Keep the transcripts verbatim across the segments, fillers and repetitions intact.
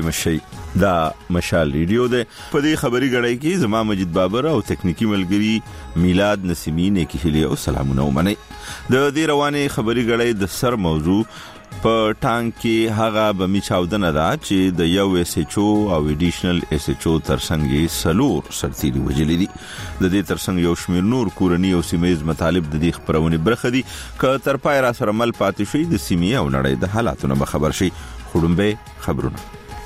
مشي دا مشال ریډیو ده. په دې خبري غړای کې زما مجید بابر او تکنیکی ملګری میلاد نسیمی نه کیلي او سلامونه ومني. د دې روانه خبري غړای د سر موضوع په ټانک کې هغه بمی چاودنه ده چې د یو اس ایچ او او ایډیشنل اس ایچ او ترڅنګ سلور سرتيري وجلې دي. د دې ترڅنګ یو شمیر نور کورنی او سیمایز مطالب د دې خبرونه برخه دي ک تر پای را سره مل پاتې شي د سیمې او نړۍ د حالاتونو به خبر شي. خړومبه خبرونه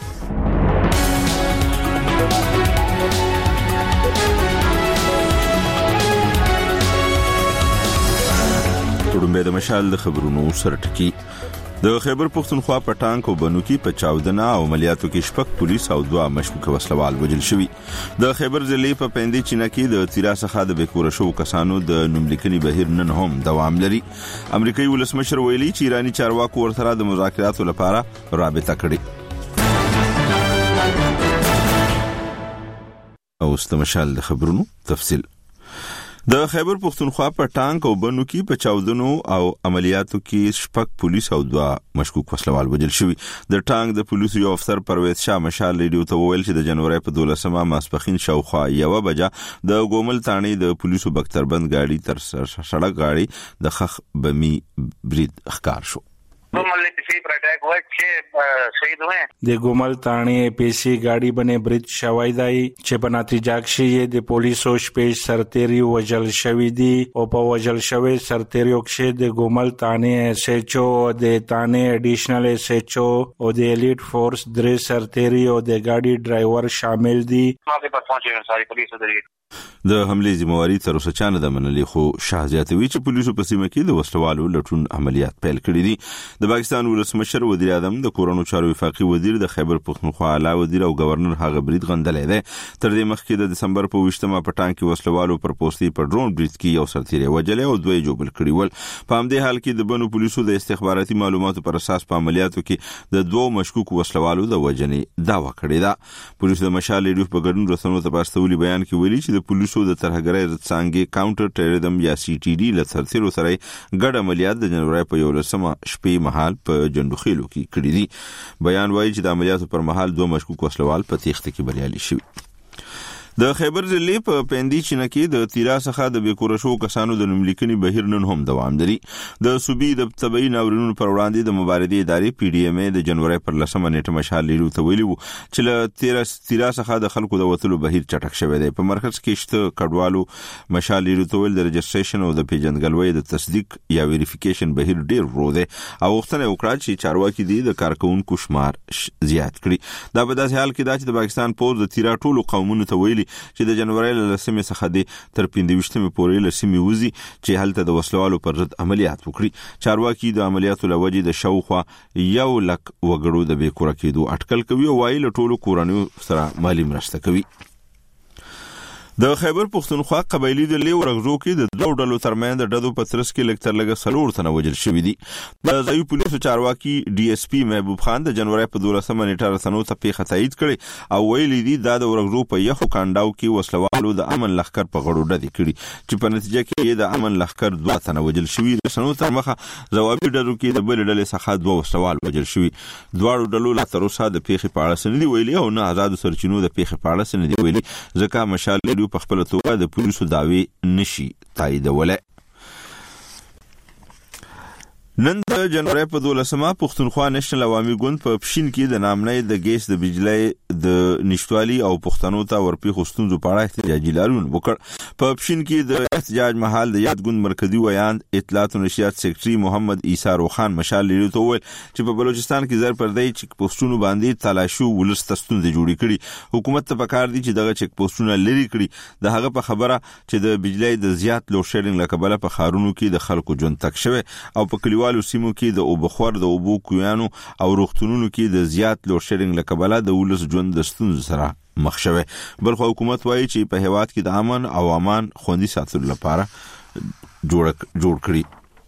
خړومبه د مشال د خبرونو سرټکی. د خیبر پختونخوا په ټانک او بنو کې په چاودنه او عملیاتو کې شپږ پولیس او دوه مشکوک وسلوال وژل شوي. د خیبر ضلع په پندې چینه کې د تیرا څخه د بیکور شو کسانو د نوملیکني بهیر نن هم دوام لري. امریکایي ولسمشر ویلي چې ایرانی چارواکو ورسره د مذاکراتو لپاره رابطه کړې. او استمشال د خبرونو تفصیل. د خیبر پختونخوا په ټانک او بنو کې په چاودنو او عملیاتو کې شپږ پولیس او دوه مشکوک وسلوال وژل شوي. د ټانک د پولیسو یو افسر پرویز شاه مشال ریډیو ته وویل چې د جنوري په دولسمه ماسپخین شاوخوا یو بجه د ګومل تانې د پولیسو بختربند گاډي تر سړک گاډي د خخ بمی برید ښکار شو. د ګومل تانې پیسي گاډي باندې برید شوی دی چې په نتیجه کې د پولیسو شپږ سرتيري وژل شوی دي او په وژل شوی سرتيريو کې د ګومل تانې اس ایچ او د تانې اډیشنل اس ایچ او او د الیټ فورس درې سرتيري او د گاډي ډرایور شامل دي. د حمله ذمہواری تر اوسه چانه د منلې خو شاهزیاتوي چې پولیسو په سیمه کې د وسلوالو لټون عملیات پیل کړي دي. د پاکستان ولسمشر وزیر اعظم د کورونو چارو وفاقي وزیر د خیبر پختونخوا اعلی وزیر او گورنر هغه برید غندلې ده. تر دې مخکې د دسمبر په وشتمه په ټانک کې وسلوالو پر پوسټي پر ډرون برید کې یو سرتيري وجلې او دوی جوړ کړي ول. په همدې حال کې د بنو پولیسو د استخباراتي معلوماتو پر اساس په عملیاتو کې د دوه مشکوک وسلوالو د وجنې داوا کړې ده. پولیسو د مشال ریډیو په ګډون رسنیو ته پاستولي بیان کې ویلي چې د پولیسو د ترهګرۍ څنګه کاونټر ټیرریزم یا سی ټي ډي له سرتیرو سره ګډ عملیات د جنوري په یولسمه شپې مهال په جندوخیلو کې کړی دي. بیان وايي چې د عملیاتو پر مهال دوه مشکوک وسلوال په تیښته کې بریالي شوي. د خیبر ضلع په پندې چینه کې د تیرا څخه د بیکور شو کسانو د نوملیکني بهیر نن هم دوام لري. د صوبې د طبي ناورینونو پر وړاندې د مبارزې ادارې پی ډي ایم ای د جنوري پر لسمه نیټه مشال لري ته ویلي وو چې له تیرا تیرا څخه د خلکو د وټلو بهیر چټک شوی دی. په مرکز کې شته کډوالو مشال لري ته ویل د رجسټریشن او د پیژندګلوي د تصدیق یا ویریفیکیشن بهیر ډیر ورو دی او وختونه وکړه چې چارواکي دي د کارکونکو شمار زیات کړي. دا په داسې حال کې دا چې د پاکستان پوز د تیرا ټولو قومونو ته ویلي چې د جنوري له لسمې څخه د تر پنځويشتمې پورې لسمې وزي چې هلته د وسلوالو پر ضد عملیات وکړي. چارواکي د عملیاتو لوجې د شاوخوا یو لک وګړو د بیکور کېدو اټکل کوي او وايي له ټولو کورنیو سره مالی مرسته کوي. د خیبر پختونخوا قبایلی د لیو رغزو کې د دوه ډلو ترمن د ډدو پترس کې لکتر لګه سلور تنه وجل شوې دي. د ځای پولیسو چارواکي ډي اس پی محبوب خان د جنوري په دولسمه نیټه رسنو ته پیښه تایید کړي او ویلي دي دا د رغزو په یخو کانډاو کې وسلوالو د امن لخر په غړو ډدې کړي چې په نتیجه کې د امن لخر دوه تنه وجل شوي. رسنو تر مخه ځوابي ډدو کې د بل ډلې څخه دوه وسلوال وجل شوي. دواړو ډلو لا تر اوسه د پیښې په اړه سندې ویلي او نه آزاد سرچینو د پیښې په اړه سندې ویلي ځکه مشال په خپل توګه د پولیسو داوی نشي تاییدولای. نن د جنوري په دولسمه پختونخوا نېشنل عوامي ګوند په پښین کې د نامنۍ د ګیس د بجلی د نشټوالي او پښتنو ته ورپی خوستونزو په اړه احتجاجي لارون وکړ. په پښین کې د احتجاج محل د یاد ګوند مرکزی ویاند اطلاعات او نشریات سیکریټري محمد عیسی روخان مشال لري ته ویل چې په بلوچستان کې زر پردې چک پوسټونو باندې تلاشي ولستستون د جوړی کړي. حکومت ته پکار دي چې دغه چک پوسټونه لري کړي. د هغه په خبره چې د بجلی د زیات لوډ شیډینګ لکبله په خارونو کې د خلکو ژوند تک شوی او په کلیوالو سیمو کې د اوبخور د اوبو کویانو او روغتونونو کې د زیات لوډ شیډینګ لکبله د ولس ژوند د ستونزو سره مخ شوی. بل خو حکومت وایي چې په هیواد کې د امن او امان خوندي ساتلو لپاره جوړ جوړ کړي.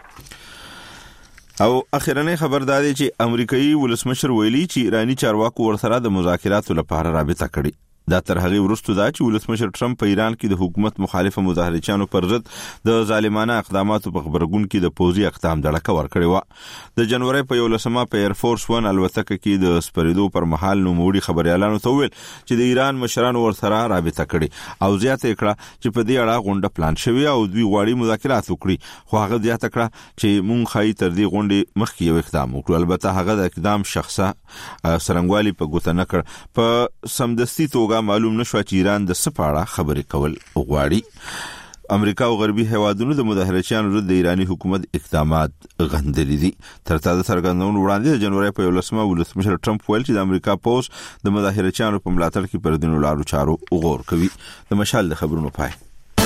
او اخیرنۍ خبرداري چې امریکایي ولسمشر ویلي چې ایرانی چارواکو ورسره د مذاکراتو لپاره رابطه کړې. دا تر هغه وروسته دا چې ولسمشر ټرمپ په ایران کې د حکومت مخالفه مظاهرچیانو پر ضد د ظالمانه اقداماتو په خبرګون کې د پوزي اقدام دړه ورکړی و. د جنوري په یولسمه په ایر فورس ون الوتکه کې د سپریدو پر مهال نوموړي خبريالانو ته ویل چې د ایران مشران ورسره رابطه کړي او زیاته کړه چې په دې اړه غونډه پلان شوی او دوی غواړي مذاکرات وکړي، خو هغه زیاته کړه چې مونږ خای تر دې غونډې مخکې یو اقدام وکړو. البته هغه د اقدام شخصه سرنګوالي په ګوته نه کړ. په سمدستي توګه معلوم نشو چې ایران د سپاړه خبرې کول غواړي. امریکا او غربي هیوادونو د مظاهرچیانو ضد د ایرانی حکومت اقدامات غندلي دي. تر تازه څرګندونو وړاندې د جنوري په یولسمه ولسمشر ټرمپ ویل چې د امریکا پوز د مظاهرچیانو په ملاتړ کې پر دینو لارو چارو غور کوي. د مشال د خبرونو پای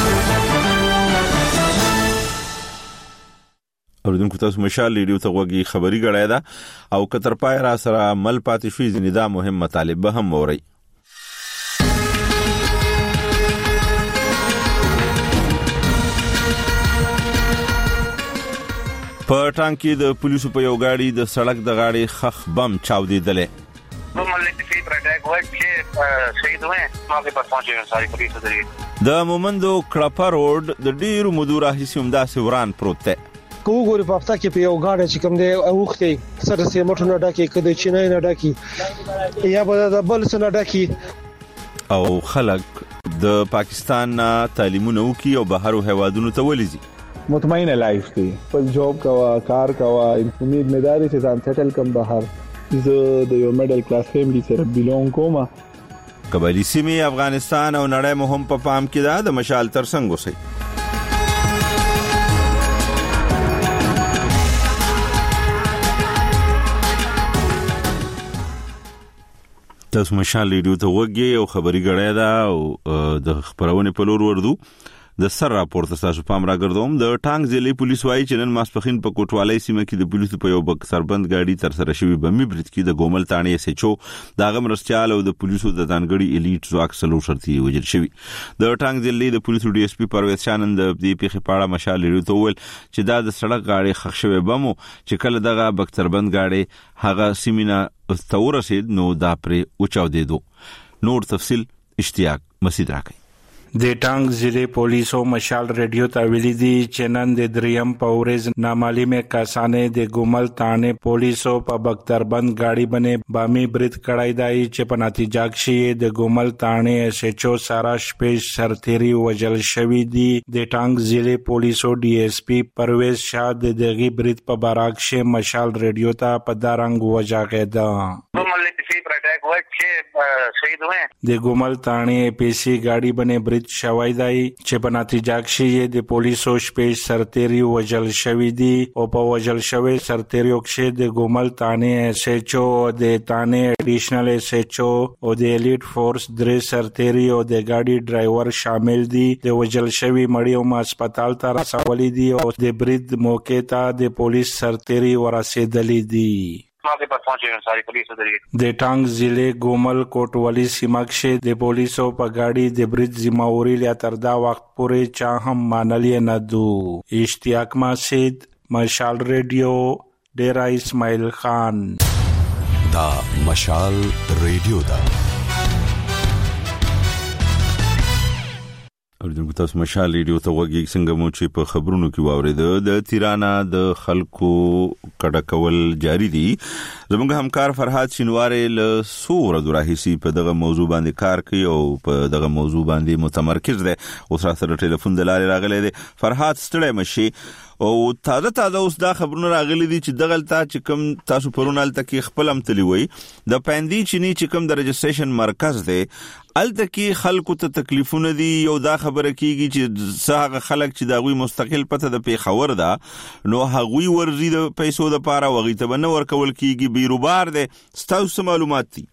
اوردونکو تاسو مشال ریډیو ته وګورئ، خبري غړای دا او کتر پای را سره مل پاتې شوی ځنې دا مهم مطالب به هم ووري. په ټانکی د پولیسو په یو گاډي د سړک د غاړې خخ بم چاودېدلې. د مومندو کړپا روډ د ډیرو مودو راهیسې همداسې وران پروت دی. کوګوري په هفته کې په یو گاډي چې کوم دی اوختي سره سي موټر نه ډاکي کده چینای نه ډاکي یا به د بل څه نه ډاکي او خلک د پاکستان تعلیمونه وکي او بهرو هیوادونو ته ولېږي. مطمئن لایف دی، په جاب کوا، کار کوا، امید مداري چې ځان سیټل کم بهر. زه د یو میډل کلاس فیملی سره بیلونګ کوم. قبایلی سیمې افغانستان او نړۍ مهم په پام کې ده. د مشال ترڅنګ اوسئ. تاسو مشال ریډیو ته وګورئ او خبري غړای دا او د خبرونه په لور وردو. د سر راپورته تاسو پام راګرځوم. د ټانګ ضلع پولیس وايي چې نن ماسپخین په کوټوالۍ سیمه کې د پولیسو په یو بک سربند گاډي تر سره شوی بمي برید کې د ګومل تانې اس ایچ او د غمرستيال او د پولیسو د ځانګړي الیټ ځواک سلو شرطي وجل شوی. د ټانګ ضلع د پولیسو ډي اس پی پرویز شانند د دې په خپاړه مشال لري ته ول چې دا د سړک غاړي خښ شوی بمو چې کله دغه بک سربند گاډي هغه سیمینه استورسید نو دا پرې اوچاودېدو. نور تفصیل اشتیاق مسید راکړي. د ټانګ ضلع پولیسو مشال ریډیو ته ویلي دي چې نن د دریم په ورځ نامعلومه کسانې د ګومل تانې پولیسو په بختربند گاډي باندې بامي برید کړای دی چې په نتیجه کې د ګومل تانې اس ایچ او سارا شپیش سرتيري وجل شوی دي. د ټانګ ضلع پولیسو ډي اس پی پرویز شاه د دغه برید په باره کې مشال ریډیو ته په دارنګ وجاغه د ګومل تانې پیسي گاډي باندې برید شوی دی چې په نتیجه کې د پولیسو شپږ سرتيري وجل شوی دي او په وجل شوی سرتيريو کې د ګومل تانې اس ایچ او د تانې اډیشنل اس ایچ او او د الیټ فورس درې سرتيري او د گاډي ډرایور شامل دي. د وجل شوی مړیو ما هسپتال ته رسولي دي او د برید موقع ته د پولیس سرتيري ورسېدلي دي. د ټانګ ضلع ګومل کوټوالي سیمه کې د پولیسو په گاډي د برید ذمہواری لا تر دا وخت پورې چا هم مانلې نه دو. اشتیاق مسید، مشال ریډیو، ډیرا اسماعیل خان. دا مشال ریډیو دا اوردونکو تاسو مشال ریډیو ته وګورئ. څنګه مو چې په خبرونو کې واورېده د تیرانا د خلکو کډه کول جاری دي. زموږ همکار فرحات شینوارې له سوره دراهيسي په دغه موضوع باندې کار کوي او په دغه موضوع باندې متمرکز دی. اوس را سره ټلیفون د لارې راغلی دی. فرحات ستړی مشي او تازه تازه اوس دا خبرونه راغلي دي چې دغلته چې کوم تاسو پرونال تکي خپل امتلی وي د پاندي چيني چې کوم د رجستریشن مرکز دی الته کې خلکو ته تکلیفونه دي. یو دا خبره کیږي چې څنګه خلک چې دا غوي مستقل پته د پیښور ده نو هغوی ورزي د پیسو د پاره وغي ته بنه ورکول کیږي بیروبار ده. ستاسو معلومات دي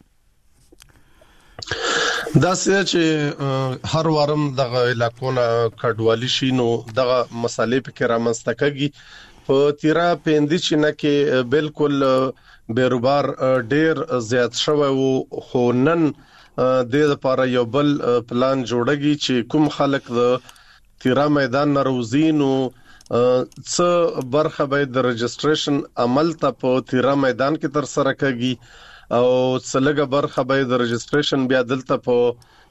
دا چې هر وارم دغه علاقونه کډوالی شي نو دغه مسالې په کې رامنځته په تیرا پیندي چې نه کې بالکل بیروبار ډیر زیات شوی وو. خو نن د لپاره یو بل پلان جوړیږي چې کوم خلک د تیرا میدان ناروزینو څه برخه به د رجستریشن عمل ته په تیرا میدان کې تر سره کوي او څلګه برخه به د رجستریشن بیا دلته په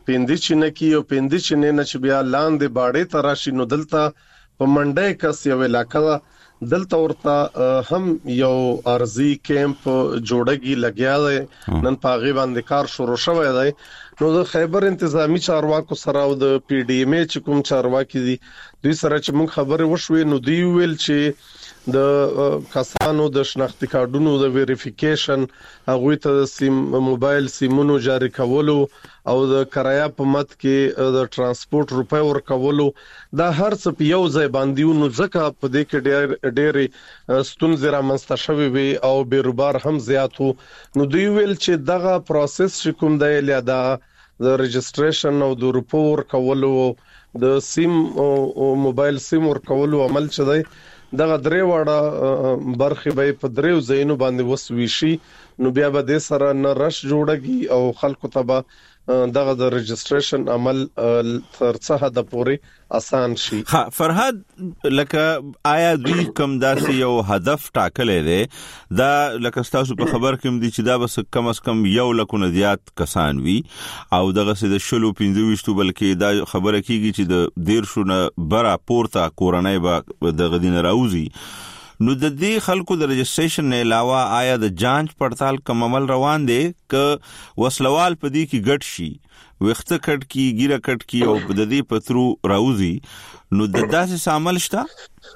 پیندې چینکی او پیندې چینې نه چې بیا لاندې باړې تراشي نو دلته په منډه کس یو علاقہ دلته ورته هم یو ارزي کیمپ جوړګي لګیا دی نن پاغي باندې کار شروع شوی دی نو د خیبر انتظامی چارواکو سره او د پی ډی ایم ای چې کوم چارواکي دي دوی سره چې موږ خبرې وشوې نو دی ویل چې د کسانو د شناختی کارډونو د ویریفیکیشن هغه ته سیم موبایل سیمونو جاری کولو او د کرایه په مت کې د ترانسپورت روپې ورکولو دا هر څه په یو ځای باندې نو ځکه په دې کې ډېر ډېر ستونزې رامنځته شوې وي او بیروبار هم زیاتو نو دوی ویل چې دغه پروسس چې کوم دی لیدا د رجستریشن او د روپو ورکولو د سیم او موبایل سیم ورکولو عمل چې دی دغه درې واړه برخې به په دریو ځایونو باندې وسوي نو بیا به د سره نه رش جوړږي او خلکو ته به دغه د رجستریشن عمل تر څه حد پورې آسان شي. ها فرهاد لکه آیا دوی کوم داسې یو هدف ټاکلې ده دا لکه تاسو په خبر کې دي چې دا بس کم از کم یو لکونه زیات کسان وي او دغه سه د شلو پنځه بلکې دا خبره کیږي چې د ډیر شونه برا پورته کورنۍ به د غدین راوزي نو د دې خلکو د رجستریشن نه علاوه آیا د جانچ پړتال کوم عمل روان دي ک وسلوال په دې کې ګډ شي وخته کټ کی ګیره کټ کی او د دې پترو راوزي نو د داسې عمل شته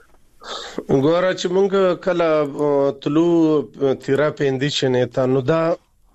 ګوره چې مونږ کله تلو تیرا پیندې شنه تا نو دا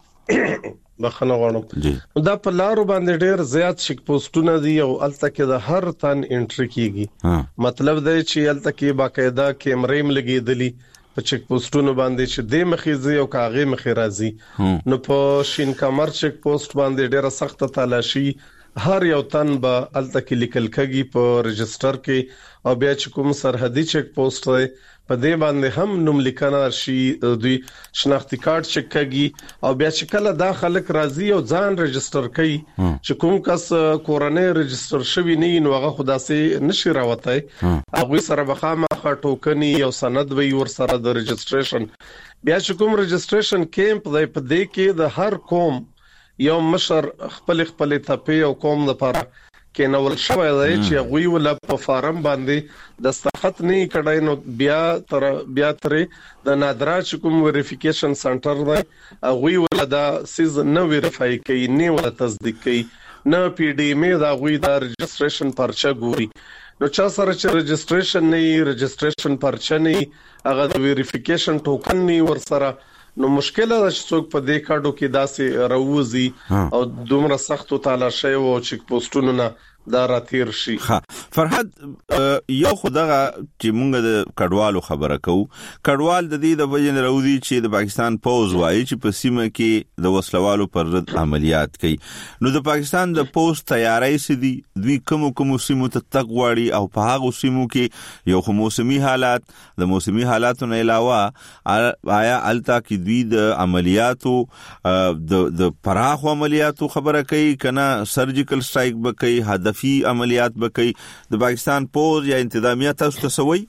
بخنه غواړم دا په لارو باندې ډېر زیات چیک پوسټونه دي او الته کې د هر تن انټری کیږي مطلب دا چې الته کې باقاعده کیمرې ملګېدلې په چیک پوسټونو باندې چې د مخېزي او کاغې مخې راځي نو په شین کمر چیک پوسټ باندې ډېر سخت تلاشي هر یو تن به الته کې لیکل کېږي په رجستر کې او بیا چې کوم سرحدي چیک پوسټ دی په دې باندې هم نوم لیکنه شي دوی شناختی کارت چک کړي او بیا چې کله دا خلک راځي او ځان رجستر کوي چې کوم کس کورنۍ رجستر شوی نه نو هغه خداسي نشي راوتای هغه سره بخامه ټوکني او سند وي ور سره د رجستریشن بیا چې کوم رجستریشن کیمپ دی په دې کې د هر قوم یو مشر خپل خپل تپې او قوم لپاره کې نو شوی دی چې غوي ول په فارم باندې دستخط نه کړای نو بیا تر بیا ترې د نادرا چې کوم ویریفیکیشن سنټر دی غوي ول دا سیز نه ویریفای کوي نه ول تصدیق کوي نه پی ډی ایم دا غوي دا رجستریشن پرچه ګوري نو چا سره چې رجستریشن نه رجستریشن پرچه نه هغه د ویریفیکیشن ټوکن نه ور سره نو مشکله ده چې څوک په دې کارډو کې داسې راوځي او دومره سختو تلاشي او چیک پوسټونو نه دا راتیر شي. ها فرحت یو خدغه چې مونږ د کډوالو خبره کوو کډوال د دې د وجه راوځي چې د پاکستان پوز وایي چې په سیمه کې د وسلوالو پر رد عملیات کوي نو د پاکستان د پوز تیاری سدي دوی کوم کوم سیمو ته تقواړي او په هغه سیمو کې یو موسمي حالات د موسمي حالاتو نه علاوه آیا التا کې دوی د عملیاتو د د پراخ عملیاتو خبره کوي کنه سرجیکل سټرایک به کوي هدف فی عملیات بکی د پاکستان پوز یا انتظامیه تاسو ته سوي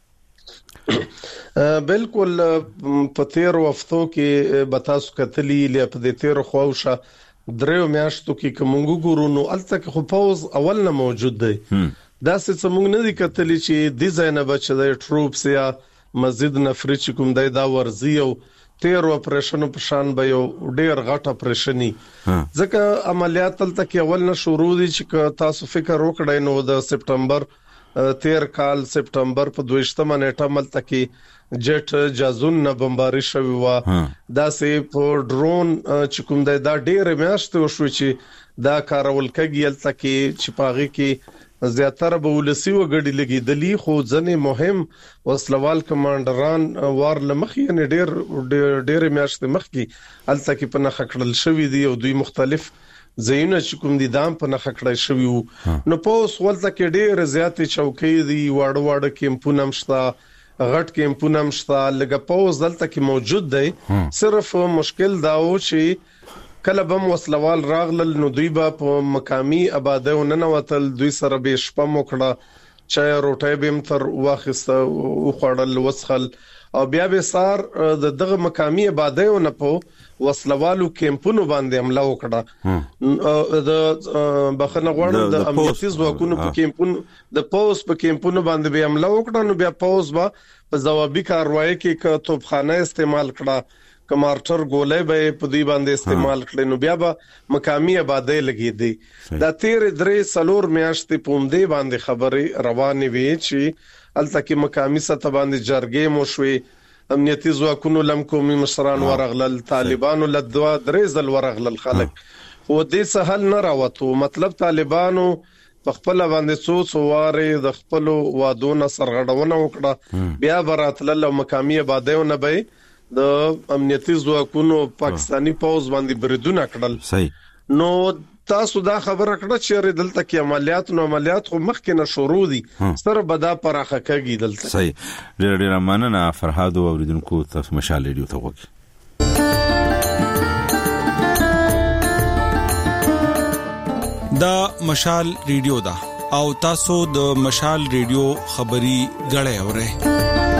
بالکل په تیر وختو کې بتاسو کتلی لې په دې تیر خوښه دریو میاشتو کې کومګو ګورو نو الته خو پوز اول نه موجود دی دا څه څنګه نه دي کتلی چې د زینب چې د ټروپس یا مسجد نفری چې کوم دی دا ورزي او تیر اپریشن په شان به یو ډیر غټ اپریشني ځکه عملیات تل تک اول نه شروع دي چې تاسو فکر وکړئ نو د سپټمبر تیر کال سپټمبر په دویشتمه نیټه مل تک جټ جازون نه بمباري شوی و دا سه په ډرون چې کوم دی دا ډیر میاشت وشو چې دا کارول کېږي تل تک چې پاغي کې زیاتره به ولسی وګړي لګیدلی خو ځنې مهم وسلوال کمانډران وار لمخ یې ډېر ډېر میاشتې مخکې الته کې په نخ کړل شوې دي او دوی مختلف زینه چې کوم دي دام په نخ کړل شوی وو نو په ولته کې ډېر زیاتې چوکۍ دي واړه واړه کیمپونه مشتا غټ کیمپونه مشتا لګه په ولته کې موجود دی صرف مشکل دا و چې کله بم وسلوال راغلل نو دوی با په مقامی آباده وننوتل دوی سره به شپه موکړه چای روټي بیم تر واخسته او خړل وسخل او بیا به سار د دغه مقامی آبادیو نه په وسلوالو کیمپونو باندې حمله وکړه د بخنه غوړ د امنیتي ځواکونو په کیمپونو د پوز په کیمپونو باندې به حمله وکړه نو بیا پوز با په ځوابي کاروایی کې ک توپخانه استعمال کړه کمارټر ګولې به په دې باندې استعمال کړي نو بیا به مقامی آبادی لګې دي دا تیر درې سلور میاشتې پوندې باندې خبري روانې وي چې الته مقامی سطح باندې جرګې مو شوي امنیتي ځواکونو لم قومي مشران ورغلل طالبانو لدوا درې ځل ورغلل خلک و دې سهل نه راوته مطلب طالبانو په خپل باندې څو څو واره د خپل وادونو سرغړونه وکړه بیا براتل مقامی آبادیو نه به د امنیتي ځواکونو پاکستانی پوز باندې بریدونه کړل صحیح نو تاسو دا خبره کړه چې دلته کې عملیات نو عملیات خو مخکې نه شروع دي سره بدا پراخه کېږي دلته صحیح ډېر ډېر مننه فرهاد او اوریدونکو تاسو مشال ریډیو ته وګورئ دا مشال ریډیو دا او تاسو د مشال ریډیو خبري غړې اورئ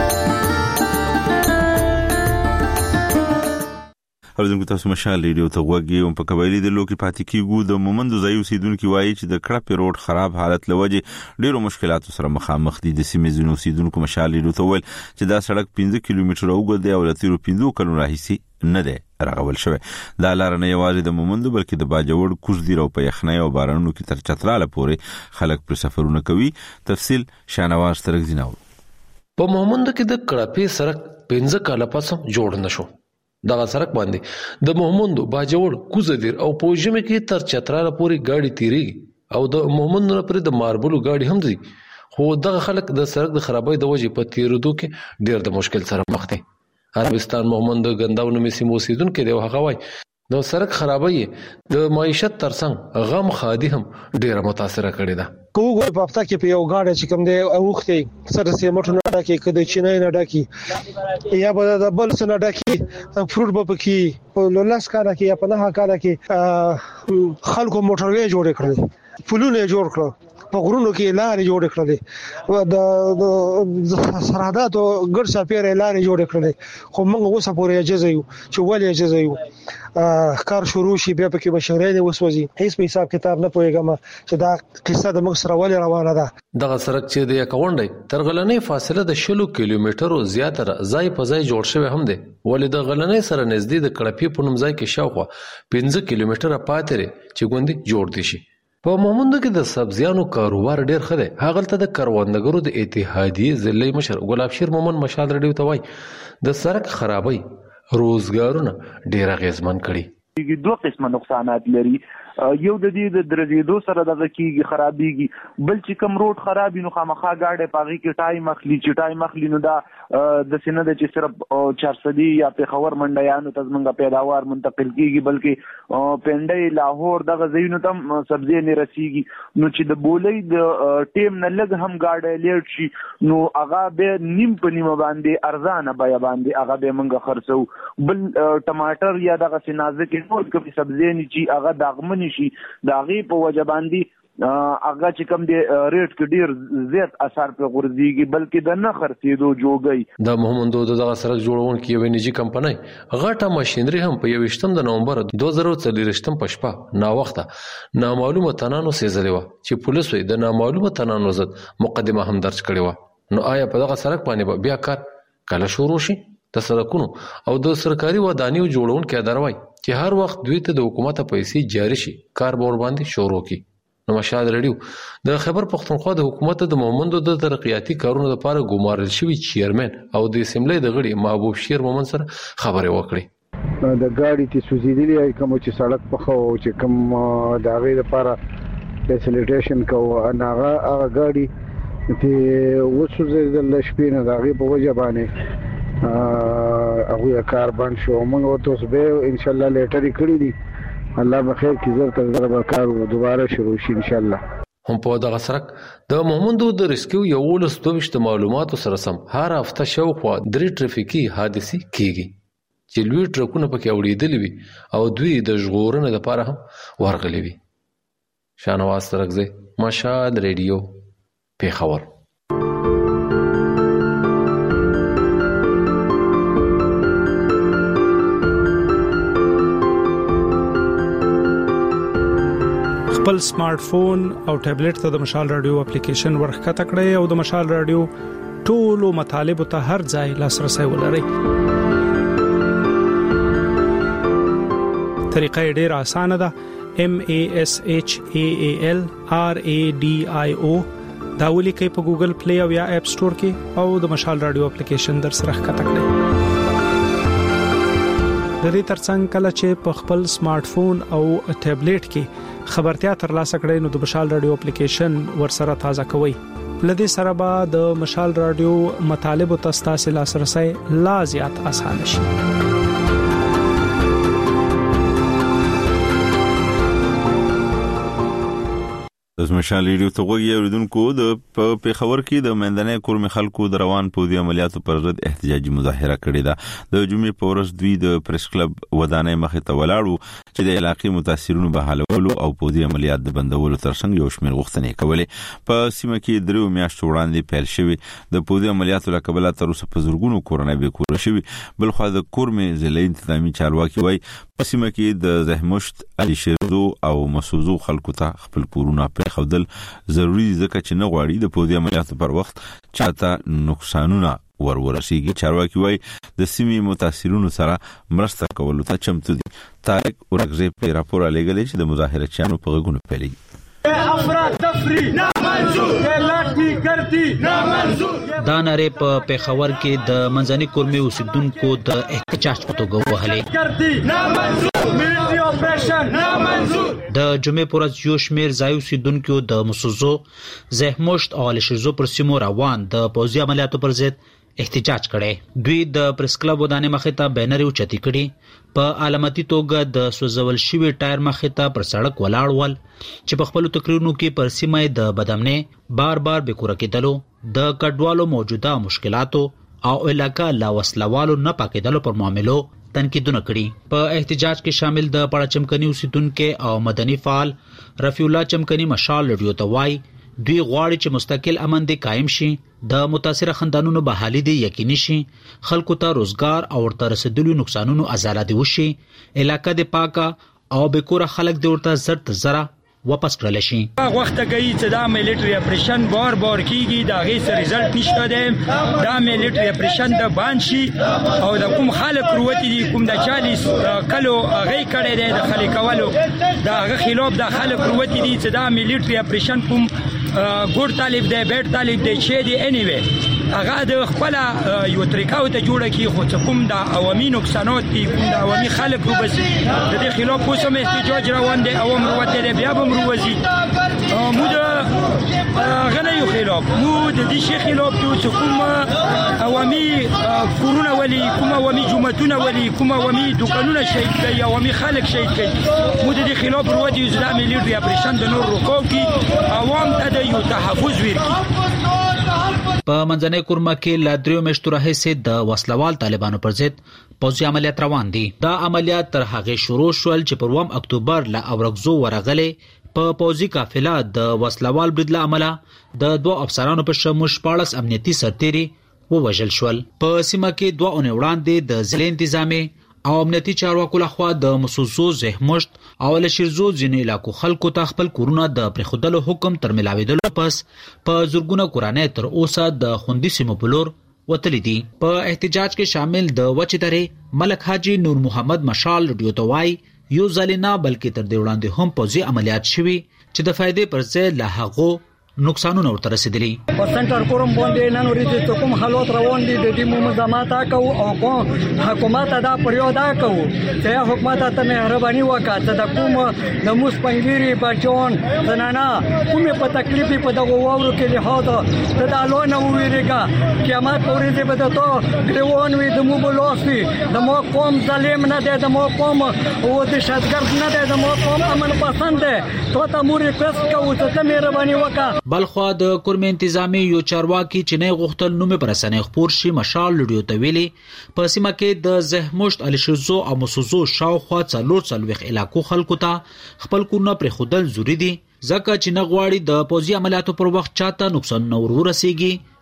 اوریدونکو تاسو مشال ریډیو ته وګورئ او په قبایلی د لوکي پاتې کیګو د مومندو ځای اوسیدونکو وایي چې د کړه روډ خراب حالت لوجه ډیرو مشکلاتو سره مخامخ دي د سیمې زینو اوسیدونکو مشال ریډیو ته ویل چې دا سړک پنځه کیلومتره اوږد دی او لتیرو پنځه کلونو راهیسي نه دی راغول شوی دا لار نه یوازې د مومندو بلکې د باجوړ کوز دی او په یخنۍ او بارانونو کې تر چتراله پورې خلک پر سفرونه کوي تفصیل شانواز ترک زیناو په مومندو کې د کړهپې سړک پنځه کاله پس جوړ نشو دغه سړک باندې د مومندو باجوړ کوزدیر او پوجمه کې تر چتراله پورې گاډي تیریږي او د مومندو پر د ماربلو گاډي هم دي خو دغه خلک د سړک د خرابۍ د وجې په تیرودو کې ډېر د مشکل سره مخ دي عربستان مومندو غنداونو می سیمو سیدون کې دی هغه وای د سړک خرابۍ د معیشت ترڅنګ غم خادي هم ډېر متاثر کړي ده کوغه په هفته کې په یو گاډي چې کوم دی اوخته سره سیمټو نه ډاکي کده چینای نه ډاکي یا به د بل سره ډاکي فروټ به پکې په لولاس کاله کې یا په نه کاله کې خلکو موټروي جوړ کړل پلونه جوړ کړل په غرونو کې لارې جوړ کړل د سرحداتو ګر سفیر لارې جوړ کړل خو موږ اوسه پورې اجازه یو چې ولې اجازه یو کار شروع شي بیا پکې مشورې وسوځي هیڅ په حساب کتاب نه پويګم چې دا قصه د موږ سره ولې روانه ده دغه سړک چې د یکونډي تر غلنې فاصله د شلو کیلومترو زیاتره ځای په ځای جوړ شوی هم دی ولې د غلنې سره نږدې د کړهپې په نوم ځای کې شاوخوا پنځه کیلومتره پاتې چې ګوندې جوړ دي شي په مومندو کې د سبزیانو کاروبار ډیر ښه دی هغه د کروندګرو د اتحادیې ضلعي مشر ګلاب شیر مومن مشال ریډیو ته وایي د سړک خرابۍ روزګارونه ډیر اغیزمن کړي دوه قسمه نقصانات لري یو د دې د درېدو سره د کیږي خرابېږي بل چې کوم روډ خرابې نو خامخا گاډي پاغي کې ټایم اخلي چې ټایم اخلي نو دا د سینه د چې صرف چارصدي یا په خبر منډیانو ته زمونږه پیداوار منتقل کیږي بلکې پندای لاهور دغه زینو تم سبزی نه رسیږي نو چې د بولې د ټیم نه لګ هم گاډي لیټ شي نو هغه به نیم په نیمه باندې ارزانه بیا باندې هغه به منګه خرڅو بل ټماټر یا دغه سنازه کې ټول کوم سبزی نه چې هغه داغمن شي دا غي په وجباندي هغه چې کوم دی ریټ کې ډیر زیات اثر په غورځيږي بلکې د نه خرڅېدو جوړګي د مومندو دغه سړک جوړون کې یو نجی کمپنۍ غټه ماشينري هم په یوشتم د نومبر دوه زره څلورم په شپه نا وخته نامعلومه تنانو سيزلې و چې پولیس وي د نامعلومه تنانو ضد مقدمه هم درج کړې و نو آیا په دغه سړک باندې بیا کار کله شروع شي د سړکونو او د سرکاري ودانیو جوړون کې دروي چې هر وخت دوی ته د حکومت پیسې جاری شي کار بور باندې شروع کی نو مشال ریډیو د خبر پښتونخوا د حکومت د مومندو د ترقیاتي کارونو لپاره ګمارل شوی چیرمن او د اسمبلی د غړي محبوب شیر مومن سره خبرې وکړي د گاډي چې سوزیدلی کوم چې سړک په خو چې کوم د هغه لپاره فیسیلیټیشن کوو هغه هغه گاډي په وسوزیدل شپې نه د هغه په وجه باندې هغه کار باندې شو موږ اوس به ان شاء الله لیټرې کړې دي الله بخیر کی زر تر زر به کار دوباره شروع شي ان شاء الله هم په دغه سرک د مومندو د ریسکیو یو ولستوبشت معلوماتو سره سم هر هفته شاوخوا درې ټریفیکي حادثې کیږي چې لوی ټرکونه پکې اوړېدلې وي او دوی د ژغورنې لپاره هم ورغلي وي شانواز ترکزه مشال ریډیو پیښور خپل سمارټ فون او ټابلیټ ته د مشال رادیو اپلیکیشن ورخته کړئ او د مشال رادیو ټولو مطالب ته هر ځای لاسرسي ولرئ. طریقه ډیره اسانه ده. M A S H A A L R A D I O دا ولیکئ په ګوګل پلی او یا اپ سٹور کې او د مشال رادیو اپلیکیشن در سره ښکته کړئ. د دې ترڅنګ کله چې په خپل سمارټ فون او ټابلیټ کې خبرتیا ترلاسه کړئ نو د مشال رادیو اپلیکیشن ورسره تازه کوئ. لدې سره به د مشال رادیو مطالب او تاسو لاسرسي لا زیات آسان شي. د مشال ریډیو ته وګورئ اوریدونکو د په پیښور کې د مندنې کورم خلکو د روان پودي عملیاتو پر ضد احتجاجي مظاهره کړې ده. د جمعې په ورځ دوی د پریس کلب ودانۍ مخې ته ولاړو چې د علاقې متاثرونو بحالولو او پودي عملیات د بندولو ترڅنګ یو شمېر غوښتنې کولې. په سیمه کې درو میاشتو وړاندې پیل شوې د پودي عملیاتو لکبله تر اوسه په زورګونو کورنۍ به کور شوي. بل خو د کورم ضلعي انتظامی چارواکي وایي په سیمه کې د زهمشت علي شیرزو او مسوزو خلکو ته خپل کورونه خودل ضروری ځکه چې نه غواړي د پودي عملیاتو پر وخت چاته نقصانونه ورورسیږي. چارواکي وایي د سیمې متاثرونو سره مرسته کولو ته چمتو دي. طارق اورګزی په راپور لګلې چې د مظاهرچیانو په غوږونو پیلي افراط تفریح نامنظور لاټي ګرځي نامنظور. دا ناره په پیښور کې د منځني کورمي اوسیدونکو د احتجاج په توګه وهلې ګرځي نامنظور. ملټري اپریشن نامنظور. د جمعې پر ورځ یو شمېر ځای اوسیدونکو د مسوزو زهمشت او الشرزو پر سیمو روان د پوځي عملیاتو پر ضد احتجاج کړي. دوی د پریس کلب ودانۍ مخې ته بینر اوچتي کړي. په علامتي توګه د سوزول شوی ټایر مخې ته پر سړک ولاړ ول چې په خپل تقریرونو کې پر سیمه د بدامنې بار بار بکوره کېدلو د کډوالو موجوده مشکلاتو او علاقه لا وسلوالو نه پاکېدلو پر معاملو تنقیدونه کړي. په احتجاج کې شامل د پړه چمکني اوسیدونکو او مدني فعال رفیع الله چمکني مشال رادیو ته وایي دوی غواړي چې مستقل امن دې قائم شي، د متاثره خاندانونو بحالي دې یقیني شي، خلکو ته روزګار او ورته رسیدلو نقصانونو ازاله وشي، علاقه دې پاکه او بکوره خلک دې ورته زر ته زره واپس کړل شي. هغه وخت کوي چې دا ملټري اپریشن بار بار کیږي، دا غي څه رزلټ نشته دی. دا ملټري اپریشن د بان شي او د کوم خلک وروتي دي کوم د چالیس کلو غي کړي دي د خلک کولو دا غي خلاف د خلک وروتي دي چې دا ملټري اپریشن کوم ګور طالب دی بیت طالب دی چې دی اني وي هغه د خپل یو طریقو ته جوړه کی خو څه کوم د عوامي نقصانات دي کوم د عوامي خلک وبسي د دې خلاف اوسم احتجاج روان دي او مروته دی بیا به مروزي مو د غنه یو خلاف مو د دې شي خلاف ته کوم عوامي کورونه ولي کوم عوامي جمعتونه ولي کوم عوامي دکانونه شهید کوي عوامي خلک شهید کوي مو د دې خلاف وروتي اسلامي لیډر اپریشن د نور رکو کی عوام ته یو تحفظ ورکړي. په منځنۍ کورمه کې لا دریو میاشتو راهیسې د وسلوال طالبانو پر ضد پوځي عملیات روان دي. دا عملیات تر هغه شروع شول چې پر اووم اکتوبر لا اورګزو ورغلې په پوځي قافله د وسلوال برید له امله د دوه افسرانو په شمول شپاړس امنیتي سرتیري ووژل شول. په سیمه کې دوه اونۍ وړاندې د ضلع انتظامی او امنیتي چارواکو لخوا د مسوزو زهمشت او لشرزو ځینې علاقو خلکو ته خپل کورونه د پرېښودلو حکم تر ملاوېدلو پس په زرګونه کورنۍ تر اوسه د خوندي سیمو په لور وتلي دي. په احتجاج کې شامل د وچې درې ملک حاجي نور محمد مشال رادیو ته وایي یو ځل نه بلکې تر دې وړاندې هم پوځي عملیات شوي چې د فائدې پر ځای له هغو نقصانونه ورته رسیدلي. په سنټر کورم باندې نن ورځ کوم حالات روان دي د دې مزامات کو او کوم حکومت دا پریودا کو چې حکومت ته مهرباني وکړه د کوم د موس پنګيري بچون زنانا کومه په تکلیف په دغه وورو کې له هدا د الونه ویریګه قیامت پورې به ته ګریوان وي د مو بلوسي د مو قوم ظالم نه دی د مو قوم او د شادګرد نه دی د مو قوم امن پسند دی ته ته مو ریکوست کوو چې مهرباني وکړه. بلخوا د کورمې انتظامی یو چارواکي چې نه غوښتل نومې پر رسنۍ خپور شي مشال رادیو ته ویلي په سیمه کې د زهمشت الشرزو او مسوزو شاوخوا څلور څلوېښت علاقو خلکو ته خپل کورونه پرېښودل ضروري دي ځکه چې نه غواړي د پوځي عملیاتو پر وخت چاته نقصان نه ورسیږي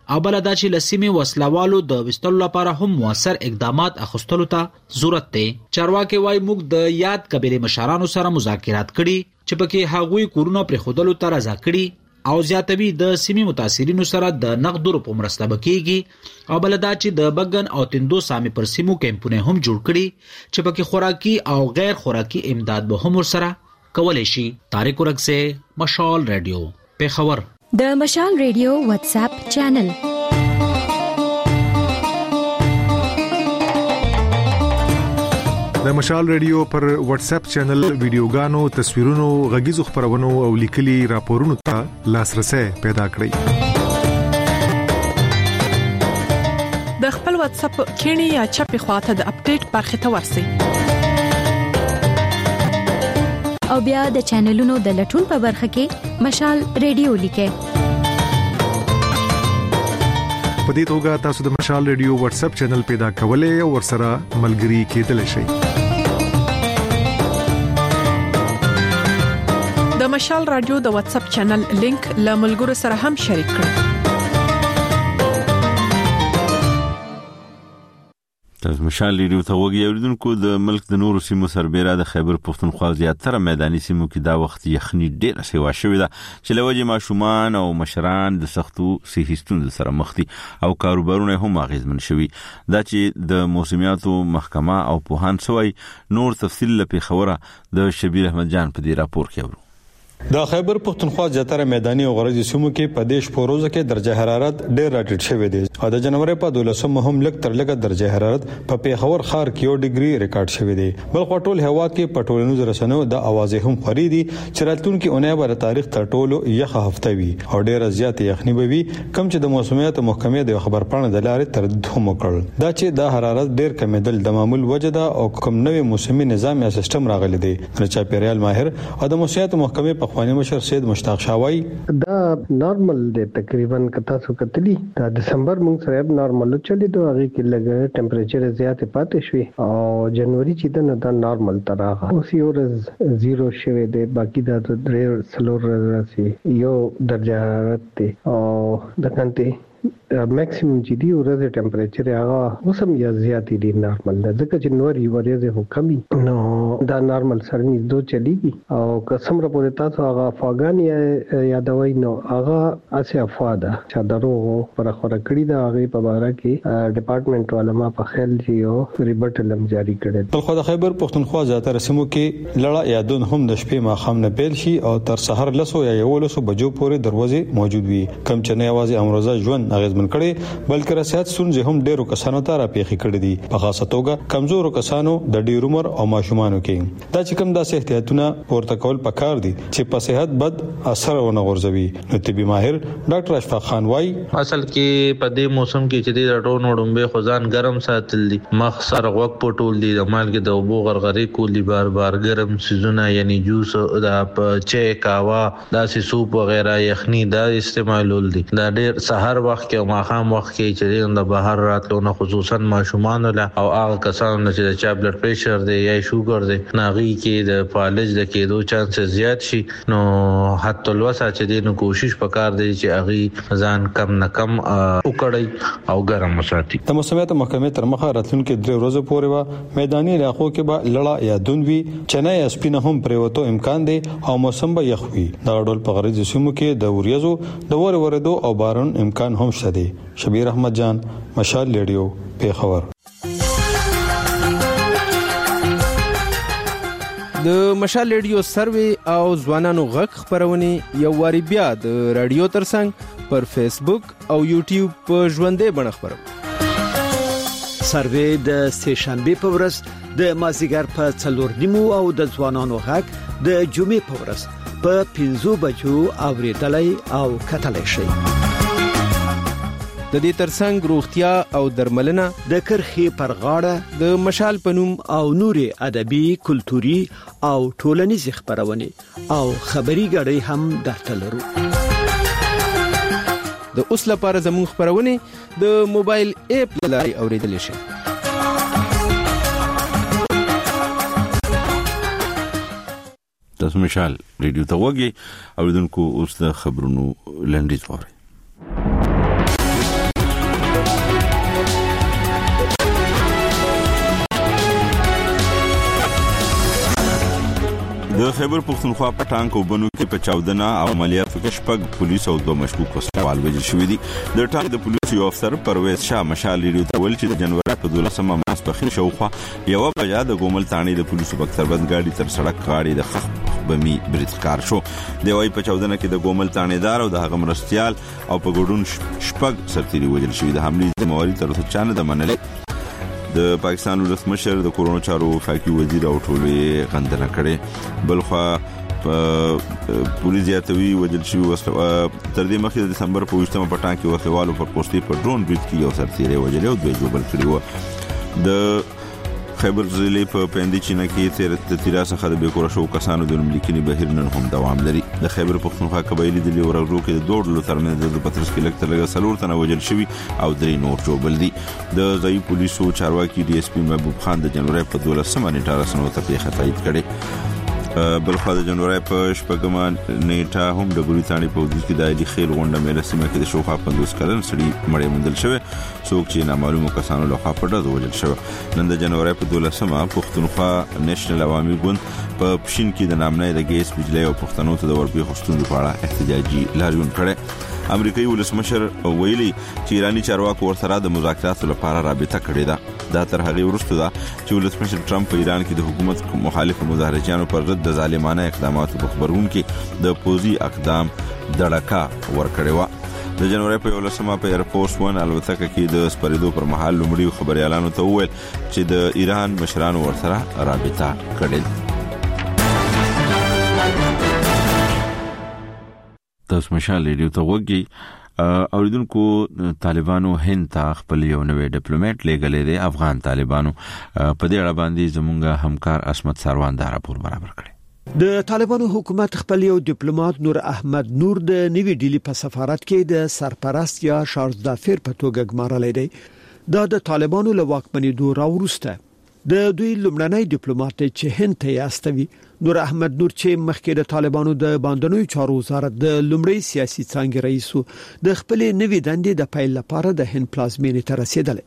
او بل دا چې لسیمه وسلوالو د وستلو لپاره هم موثر اقدامات اخستلو ته ضرورت دی. چارواکي وايي موږ د یاد قبيله مشرانو سره مذاکرات کړي چې پکې هغوی کورونه پر خودلو ته راځه کړي او زیاتوي د سیمې متاثرینو سره د نقدو په مرسته بکیږي او بل دا چې د بګن او تندو سامي پر سیمو کیمپونه هم جوړ کړي چې پکې خوراکي او غیر خوراکي امداد به هم سره کولای شي. طارق ورکسه مشال رادیو پیښور. د مشال ریډیو واتس اپ چینل د مشال ریډیو پر واتس اپ چینل ویډیوګانو، تصویرونو، غږیزو خبرونو او لیکلي راپورونو ته لاسرسي پیدا کړئ. د خپل واتس اپ کینی یا چپی خواته د اپډیټ برخه ته ورسئ او بیا د چینلونو د لټون په برخه کې مشال ریډیو لیکه. په دې توګه تاسو د مشال ریډیو واتس اپ چینل پیدا کولای او ورسره ملګري کېدلی شئ. د مشال رادیو د واتس اپ چینل لینک له ملګرو سره هم شریک کړئ. تاسو مشال ریډیو ته وګورئ. اوریدونکو د ملک د نورو سیمو سربېره د خیبر پښتونخوا زیاتره میداني سیمو کې دا وخت یخني ډېره سیوا شوې ده چې لوجه ماشومان او مشران د سختو صحي ستونزو سره مخ دي او کاروبارونه هم اغیزمن شوي. دا چې د موسمیاتو محکمه او پوهان سوی نور تفصیل لپاره خبره د شبیر احمد جان په دې راپور کې اورو. د خیبر پښتونخوا زیاتره میداني او غربي سیمو کې په دیش پروزه کې درجه حرارت ډېر راټیټ شوی دی او د جنوري په دولسمه هم لږ تر لږه درجه حرارت په پیښور ښار کې یو ډیګري ریکارډ شوی دی. بل خټول هوا کې په ټولنیزو رسنیو د اوازې هم خوري دي چې راتلونکي اونۍ به تاریخ تر ټولو یخه هفته وي او ډېر زیات یخني به وي کم چې د موسمیات محکمې د خبر پاڼه د لارې تردید هم وکړ. دا چې د حرارت ډېر کمیدل د معمول وجه ده او کوم نوې موسمي نظام یا سیستم راغلی دی. رچا پیریال ماهر او د موسمیات محکمې په خواني مشر سید مشتاق شاوای دا نارمل دی تقریبا کتا سو کتلی دا دسمبر مونږ سره نارمل چلی دوه هغه کې لګ ټمپریچر زیات پاتې شوی او جنوري چې دا د نارمل تراغه اوس یو ورځ زیرو شوی دی باقی دا درې سلور راځي یو درجه حرارت دی او د کنټي میکسیمم چې دی ورځ ټمپریچر هغه اوسم یا زیات دی نارمل ده ځکه چې نور یو ورځ هو کمی نو دا نارمل سرنی دو چلیږي او قسم را پورې تاسو هغه افغان یا یادوي نو هغه اسه افاده چې درو پر خوره کړی دا هغه په اړه کې ډپارټمنټ علماء په خیال یو ریبټ لم جاری کړي. بل خو د خیبر پښتونخوا زیاتره سیمو کې لړا یادون هم د شپې ماخام نه پیل شي او تر سحر لسو یا یولسو بجو پورې دروازې موجود وي کم چې نه یوازې امروزه ژوند اغیزمن کړي بلکې رسیات ستونزې هم ډیرو کسانو ته راپېښې کړې دي په خاصه توګه کمزورو کسانو د ډیر عمر او ماشومانو کې. دا چې کوم داسې احتیاطونه پورته کول پکار دي چې په صحت بد اثر ونه غورځوي. نو طبي ماهر ډاکټر اشفاق خان وايي اصل کې په دې موسم کې چې د ټونو ډومبه خزان ګرم ساتل دي مخ سره وق پټول دي د مال کې د اوبو غرغري کولی بار بار ګرم سيزونه یعنی جوس د چای کاوا داسې سوپ وغیرہ یخني دا استعمالول دي. دا ډیر سحر وخت کې ماخام وخت کې چې د بهر راتلو نه خصوصا ماشومان له او هغه کسانو چې د چا بلډ پریشر دی یا شوګر دی ناغي کې د فالج د کېدو چانس زیات شي. نو حتی الوسع چې دینو کوشش وکړ دی چې هغه ځان کم نه کم وکړي او ګرم وساتي. د موسمیات محکمې تر مخه راتلونکي درې ورځې پورې و میداني علاقو کې به لړا یا دونوي چنای اسپینه هم پریوتو امکان دی او موسم به یخ وي. دا ډول په غرض سیمو کې د وریځو د وره وردو او باران امکان هم شته دی. شبیر احمد جان مشال ریډیو پیښور. د مشال ریډیو سروي او ځوانانو غږ خبرونه یو واری بیا د رادیو ترڅنګ پر فیسبوک او یوټیوب په ژوندې بڼه خبرو. سروي د سه شنبه په ورځ د مازیګر په څلور نیمو او د ځوانانو غږ د جمعې په ورځ په پنځو بجو اوریدلای او کتلای شي. د دې ترڅنګ روغتیا او درملنه د کرخي پر غاړه د مشال پنوم او نوري ادبي کلتوري او ټولنیز خبرونه او خبري غړي هم درته لرو. د اوس لپاره زموږ خبرونه د موبایل اپ لاري اوریدل شي. تاسو مشال ریډیو ته وګورئ او دونکو اوس د خبرونو لنډیز وره. د خیبر پختونخوا په ټانک وبنو کې په چاودنه او عملیاتو کې شپږ پولیس او دوه مشکوک وسوال وژل شوې دي. د ټانک د پولیسو یو افسر پرویز شاه مشال ریډیو ته ویل چې د جنوري په دولسمه ماسپښین شاوخوا یو بجا د ګومل تاڼې د پولیسو بکتربند گاډي تر سړک غاړې د خخ بمی برید ښکار شو. د وای په چاودنه کې د ګومل تاڼېدار او د هغه مرستيال او په ګډون شپږ سرتيري وژل شوي. د حملې ذمہواری تر اوسه چانه د منلې. د پاکستان ولسمشر د کورونو چارو وفاقي وزیر او ټولې غندنه کړې. بلخوا پولیس یاتوي وجل شي وسله تر دې مخکې د دسمبر په وشتمه په ټانک کې وسلوالو پر پوسټي پر ډرون برید کې یو سرتيري وجل او دوی جوړ کړی و. د خیبر ضلع په پندچینه کې تیر د تیرا څخه د بیکوره شو کسانو د نملیکني بهیر نن هم دوام لري. د خیبر پختونخوا قبایلی د لیورغرو کې د دوړلو ترمنځ د پترس کې لکه لګه سلور تنه وجل شوی او درې نور جوړبل دي. د ځای پولیسو چارواکي ډي اس پی محبوب خان د جنوري په دولسمه نیټه رسنو ته پیښه تایید کړې. بلخوا د جنوري په شپږمه نیټه هم د بریتانی په حدود کې د اېډي خیل غونډه مېله سیمه کې د شوخه پندوس کلن سړي مړی موندل شوی څوک چې نامعلومو کسانو له خوا په ډزو وژل شوی. نن د جنوري په دولسمه پښتونخوا نېشنل عوامي ګوند په پښین کې د نامنۍ د ګیس بجلی او پښتنو ته د وربي خوستونو په اړه احتجاجي لاریون کړي. امریکایي ولسمشر ویلي چې ایرانی چارواکو ورسره د مذاکراتو لپاره رابطه کړې ده. دا تر هغه وروسته ده چې ولسمشر ټرمپ په ایران کې د حکومت مخالف مظاهرچیانو پر ضد د ظالمانه اقداماتو په خبرون کې د پوزي اقدام دړکا ورکړې و. د جنوري په یولسمه په ایرفورس ون الوتکه کې د سپریدو پر مهال لومړی خبريالانو ته وویل چې د ایران مشرانو ورسره رابطه کړې. تاسو مشال ریډیو ته وګورئ. اوریدونکو طالبانو هند ته خپل یو نوې ډیپلوماټ لګلې دی. افغان طالبانو په دې اړه باندې زموږ همکار اسمت سروان دا راپور برابر کړی. د طالبانو حکومت خپل یو ډیپلوماټ نور احمد نور د نوې ډیلی په سفارت کې د سرپرست یا شارزدافر په توګه ګمارل دی. دا د طالبانو له واکمنۍ راوروسته د دوی لومړنی ډیپلوماټ چې هند ته یاستوي. نور احمد نور چې مخکې د طالبانو د باندنوي چارو وزارت د لومړی سیاسي څانګې رئیس د خپل نوې دندې د پیل لپاره د هند پلازمینې ته رسیدل.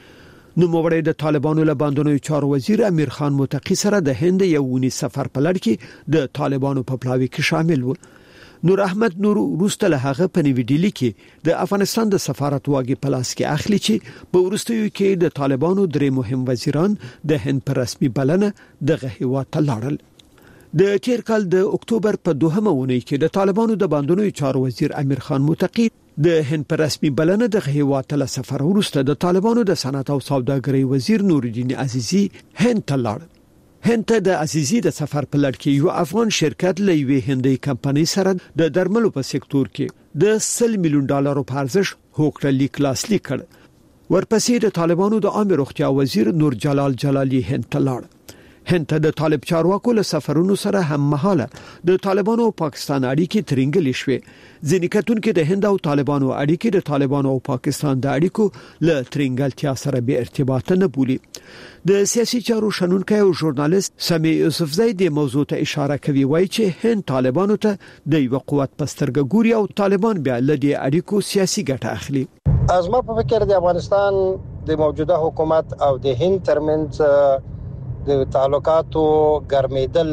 نو موږ د طالبانو له باندنوي چارو وزیر امیر خان متقی سره د هند یو ونی سفر په لړ کې د طالبانو په پلاوي کې شامل و. نور احمد نور روسته له هغه په نیو ډیلی کې د افغانستان د سفارت واګي پلاس کې اخلي چې په ورستیو کې د طالبانو درې مهم وزیران د هند پر رسمي بلنه دغه هیواد ته لاړل. د تیر کال د اکتوبر په دوهمه اونۍ کې د طالبانو د باندونو چارو وزیر امیر خان متقی د هند پر رسمي بلنه د هیواد ته سفر ورسته د طالبانو د صنعت او سوداګرۍ وزیر نورالدین عزیزی هند ته لاړ. هند ته د عزیزی د سفر په لړ کې یو افغان شرکت له یوې هندۍ کمپنۍ سره د درملو په سکتور کې د سل میلیون ډالرو په ارزښت هوکړه لیک لاسلیک کړ. ورپسې د طالبانو د عامه روغتیا وزیر نور جلال جلالی هند ته لاړ. هند ته د طالب چارواکو له سفرونو سره هم مهاله د طالبانو او پاکستان اړیکې ترنګلې شوې. ځینې کتونکو د هند او طالبانو اړیکې د طالبانو او پاکستان د اړیکو له ترنګلتیا سره به ارتباط نه بولي. د سیاسي چارو شنونکي او ژورنالیست سمی یوسفزئی د موضوع ته اشاره کوي وایي چې هند طالبانو ته د یو قوت پسترګ ګوري او طالبان بیا له دې اړیکو سیاسي ګټه اخلي. از ما په فکر د افغانستان د موجوده حکومت او د هند ترمنځ د تعلقاتو ګرمیدل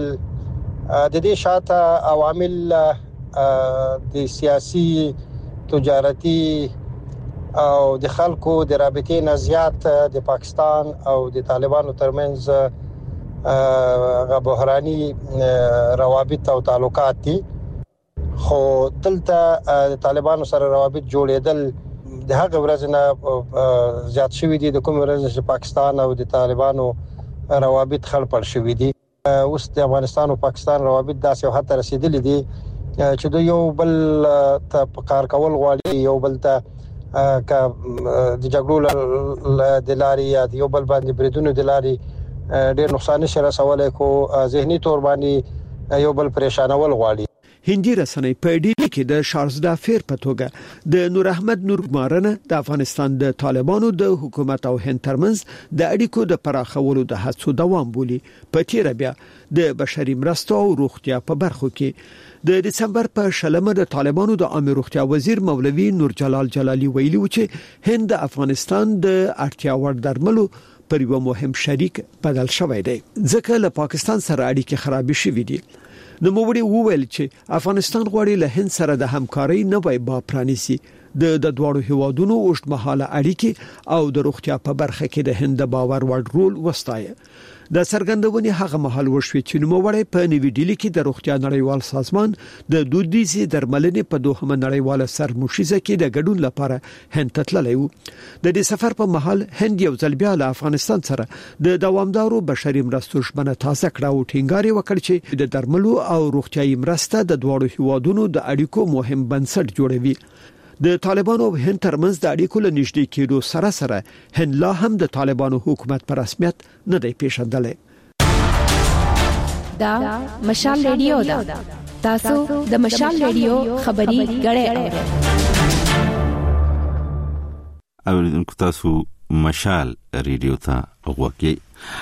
د دې شاته عوامل د سیاسي تجارتي او د خلکو د رابطې نه زیات د پاکستان او د طالبانو ترمنځ غو بحراني روابط او تعلقات دي. خو دلته د طالبانو سره روابط جوړېدل د هغه ورځ نه زیات شوي دي د کوم ورځ چې پاکستان او د طالبانو روابط خلپړ شوې دي. اوس د افغانستان او پاکستان روابط داسې یو حد رسیدلې دي چې د یو بل ته کار کول غواړي، یو بل ته ک د جګړو د لاري یا یو بل باندې بریدونو د لاري ډېر نقصان شي رسولای کو ذهني تور باندې یو بل پریشانول غواړي. هندي رسنۍ په ډیلی کې د شارزدافر په توګه د نور احمد نور ګمارنه د افغانستان د طالبانو د حکومت او هند ترمنځ د اړیکو د پراخولو د هڅو دوام بولي. په تیر بیا د بشري مرستو او روغتیا په برخو کې د دسمبر په شلمه د طالبانو د عامه روغتیا وزیر مولوی نور جلال جلالی ویلي و چې هند د افغانستان د اړتیا وړ درملو پر یو مهم شریک بدل شوی دی ځکه له پاکستان سره اړیکې خراب شوې دي. نو موږ وویل چې افغانستان غواړي له هند سره د همکارۍ نوې با پرانیسي د د دوړو هوادونو اوږدمهاله اړیکې او د روغتیا په برخه کې د هند باور وړ رول وستایي. د سرګندونې هغه مهال وشوي چې نوموړی په نیوی ډیلی کې د روغتیا نړیوال سازمان د دودیزي درملنې په دوهمه نړیواله سرمشيزه کې د ګډون لپاره هند ته تللی و. د دې سفر په مهال هند یو ځل بیا له افغانستان سره د دوامدارو بشري مرستو ژمنه تازه کړه او ټینګار وکړ چې د درملو او روغتیايي مرسته د دوړو هوادونو د اړیکو مهم بنسټ جوړوي. د طالبانو او هند ترمنځ د اړیکو له نږدې کېدو سره سره هند لا هم د طالبانو حکومت پر رسمیت نه دی پیژندلی. دا مشال ریډیو دا تاسو د مشال ریډیو خبري غړې اوریدونکو تاسو مشال ریډیو ته وګورئ.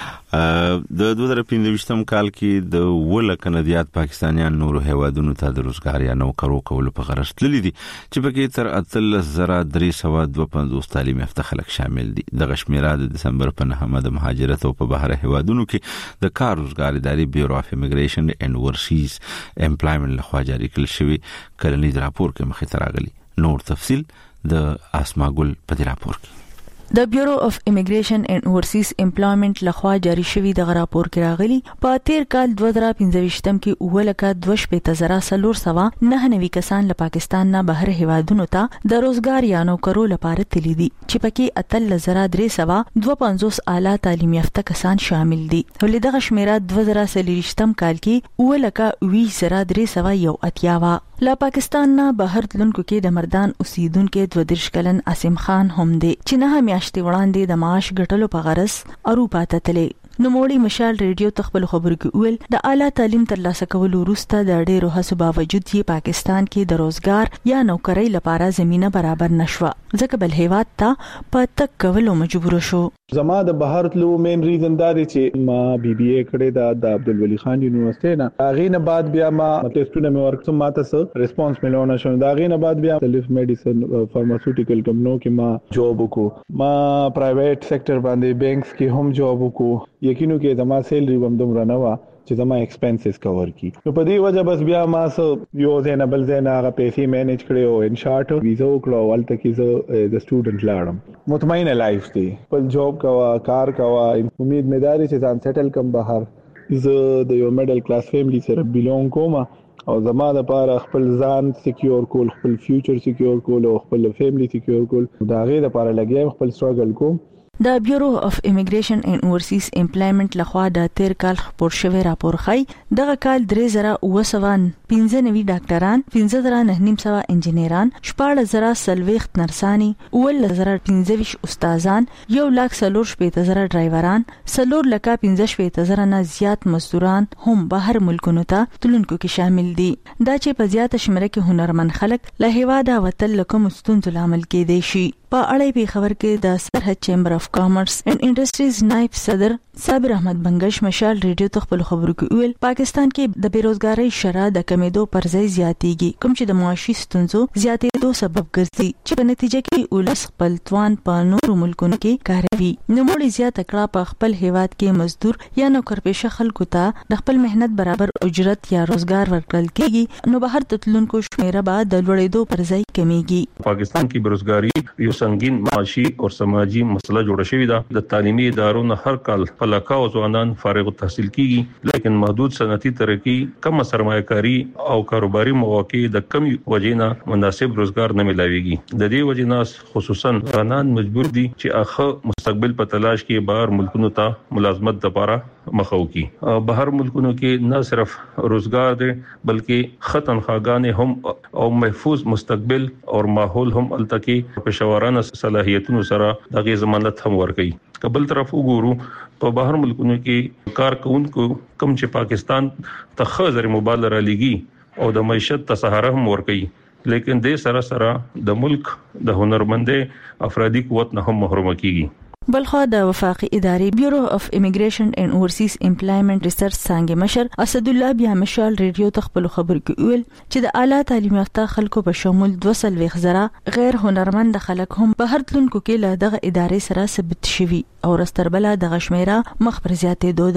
د دوه زره پنځه کال کې د ول کنډیات پاکستانیان نور هیوادونو ته د روزګار یا نوکرو کولو په غرض تللي دي چې پکې تر اتلس زره درې سوه دوه پنځوس تعلیم یافته خلک شامل دي. د غشمیره د دسمبر په نهمه د مهاجرت او په بهر هیوادونو کې د کار روزګار ادارې بیورو اف امیګریشن اینڈ اورسیز امپلایمنت لخوا جاری کړل شوی کلنیز راپور کې مخې ته راغلي. نور تفصيل د اسما ګل په دې راپور کې. د بیورو اف امیګریشن اینڈ اورسیز امپلایمنت لخوا جاری شوی د راپور کې راغلي په تیر کال دوه زره پنځه کې اولکه دوه شپږ زره سلور سوا نه نوي کسان له پاکستان نه بهر هیوادونو ته د روزګار یا نوکرو لپاره تللی دي چې پکې اتل زره درې سوا دوه پنځوس اعلی تعلیم یافته کسان شامل دي. ولې دغه شمیره دوه زره سلور کال کې اولکه وی زره درې سوا یو اتیاوا. لا پاکستان نه بهر تلونکو کې د مردان اوسیدونکو دوه دیرش کلن عاصم خان هم دی چې نه میاشتې وړاندې د معاش ګټلو په غرض اروپا ته تللی. نو موړي مشال ریډیو تخبل خبرو کې ویل د اعلی تعلیم ترلاسه کولو وروسته د ډېرو هڅو باوجود یې پاکستان کې د روزګار یا نوکرۍ لپاره زمينه برابر نشوه ځکه بل هیواد ته په تک کولو مجبور شو. زما د بهر تلو مین ریزن دا دی چې ما بي بي اي کړې دا د عبدالولي خان یونیورسيټي نه هغه نه بعد بیا ما ټیسټونه مې ورکړم ماته څه ریسپانس ملونه شو دا هغه نه بعد بیا تلف میډیسن فارماسوټیکل کمپنیو کې ما جوب وکړو. ما پرایویټ سېکټر باندې بانکس کې هم جوب وکړو. یقینو کې زما سیلری هم دومره نه و چې زما ایکسپنسز کور کی. نو په دې وجه بس بیا ما سو یو زینبل زینا هغه پیسې مینیج کړو او ان شارټ ویزا وکړو ولته کې زه د سټوډنټ لاړم. مطمئنه لایف دی په جوب کوا کار کوا امید مې داري چې ځان سیټل کم بهر زه د یو میډل کلاس فیملی سره بیلونګ کوم او زما د پاره خپل ځان سکیور کول خپل فیوچر سکیور کول او خپل فیملی سکیور کول دا غي د پاره لګیم خپل سټرګل کوم. د بیورو اف امیګریشن اینڈ اورسیز امپلایمنت لخوا د تیر کال خبر شوی راپور خای دغه کال درې زره اوه سوه پنځه نوي ډاکټران پنځه زره نه نیم سوه انجینران شپږ زره سلويخت نرسانی اول زره پنځه ویش استادان یو لاک سلور شپږ زره ډرایوران سلور لکه پنځه شپږ زره نه زیات مزدوران هم بهر ملکونو ته تلونکو کې شامل دي. دا چې په زیاته شمېره کې هنرمن خلک له هیواده وتل لکه مستونزو لامل کېدی شي. په اړه به خبر کې د سرحد چیمبر اف کامرس اینڈ انډستریز نائب صدر صابر احمد بنگش مشال ریډیو ته خپل خبرو کې ویل پاکستان کې د بیروزګاری شرح د کمیدو پر ځای زیاتېږي کوم چې د معاشي ستونزو زیاتېدو سبب ګرځي چې په نتیجه کې ولس خپل توان په نورو ملکونو کې کاروي. نو موږ زیات کړه په خپل هیواد کې مزدور یا نوکرپېشه خلکو ته د خپل مهنت برابر اجرت یا روزګار ورکړل کېږي نو بهر تلونکو شمیره به د لوړېدو پر ځای کمیږي. پاکستان کې بیروزګاری یو سنگین معاشي او سماجی مسله جوړه شوې ده. د تعلیمي ادارو نه هر کال په لکاو ځوانان فارغ التحصیل کیږي لیکن محدود صنعتي ترقی کم سرمایه‌کاری او کاروباري مواقع د کم وجینا مناسب روزګار نه ملاويږي. د دې وجینا خصوصا ځوانان مجبور دي چې اخه مستقبل په تلاش کې بهر ملکونو ته ملازمت لپاره مخاو کی. بهر ملکونو کې نه صرف روزګار دي بلکې ختن خاګان هم او محفوظ مستقبل او ماحول هم التقي پېښورانه صلاحیتونو سره دغه ضمانت هم ورکړي. قبل طرف وګورو په بهر ملکونو کې کارکونکو کم چې پاکستان ته خزر مبالغه لګي او د معیشت ته سهاره هم ورکړي لیکن د سره سره د ملک د هنرمندې افرادي قوت نه هم محروم کیږي. بلخوا د وفاقي ادارې بیورو اف امیګریشن اینڈ اورسیز امپلایمنت ریسرچ څنګه مشر اسد الله بیا مشال ریډیو ته خپل خبر کې ویل چې د اعلی تعلیم یافته خلکو په شمول دوه سلويخ زره غیر هنرمند خلک هم په هر تلونکو کې له دغه ادارې سره ثبت شوي او رستربله د غشمیره مخ پر زیاتې دوده.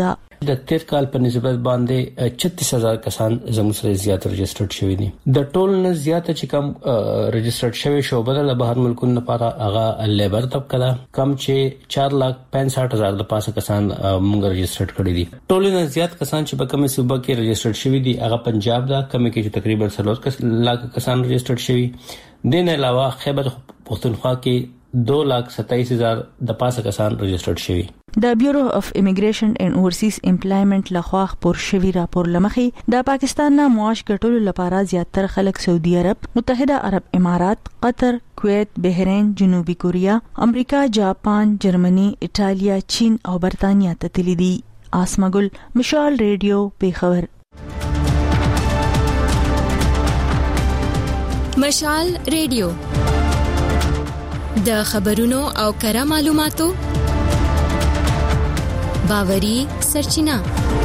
د تیر کال په نسبت باندې چھتیس هزار کسان زموږ سره زیات رجسټرډ شوي دي. د ټول نه زیات چې کم رجسټرډ شوي شعبه د بهر ملکونو لپاره هغه لیبر طبقه ده، کم چې چار لاک پنځه هزار د پاسه کسان موږ رجسټرډ کړي دي. ټول نه زیات کسان چې په کومه صوبه کې رجسټرډ شوي دي هغه پنجاب ده، کومه کې چې تقریبا څلور لاک کسان رجسټرډ شوي. دین علاوه خیبر پختونخوا کې دو لاک ستایس هزار د پاسه کسان رجسټرډ شوي. د بیورو اف امیګریشن اینڈ اورسیز امپلایمنٹ لخوا خبر شوی راپور لمخي د پاکستان نه معاش ګټلو لپاره زیاتره خلک سعودي عرب، متحده عرب امارات، قطر، کویت، بحرین، جنوبي کوریا، امریکا، جاپان، جرمني، ایټالیا، چین او برتانیا ته تللي دي. آسمګل، مشال ریډیو، پیښور. مشال ریډیو د خبرونو او کره معلوماتو باوري سرچینه.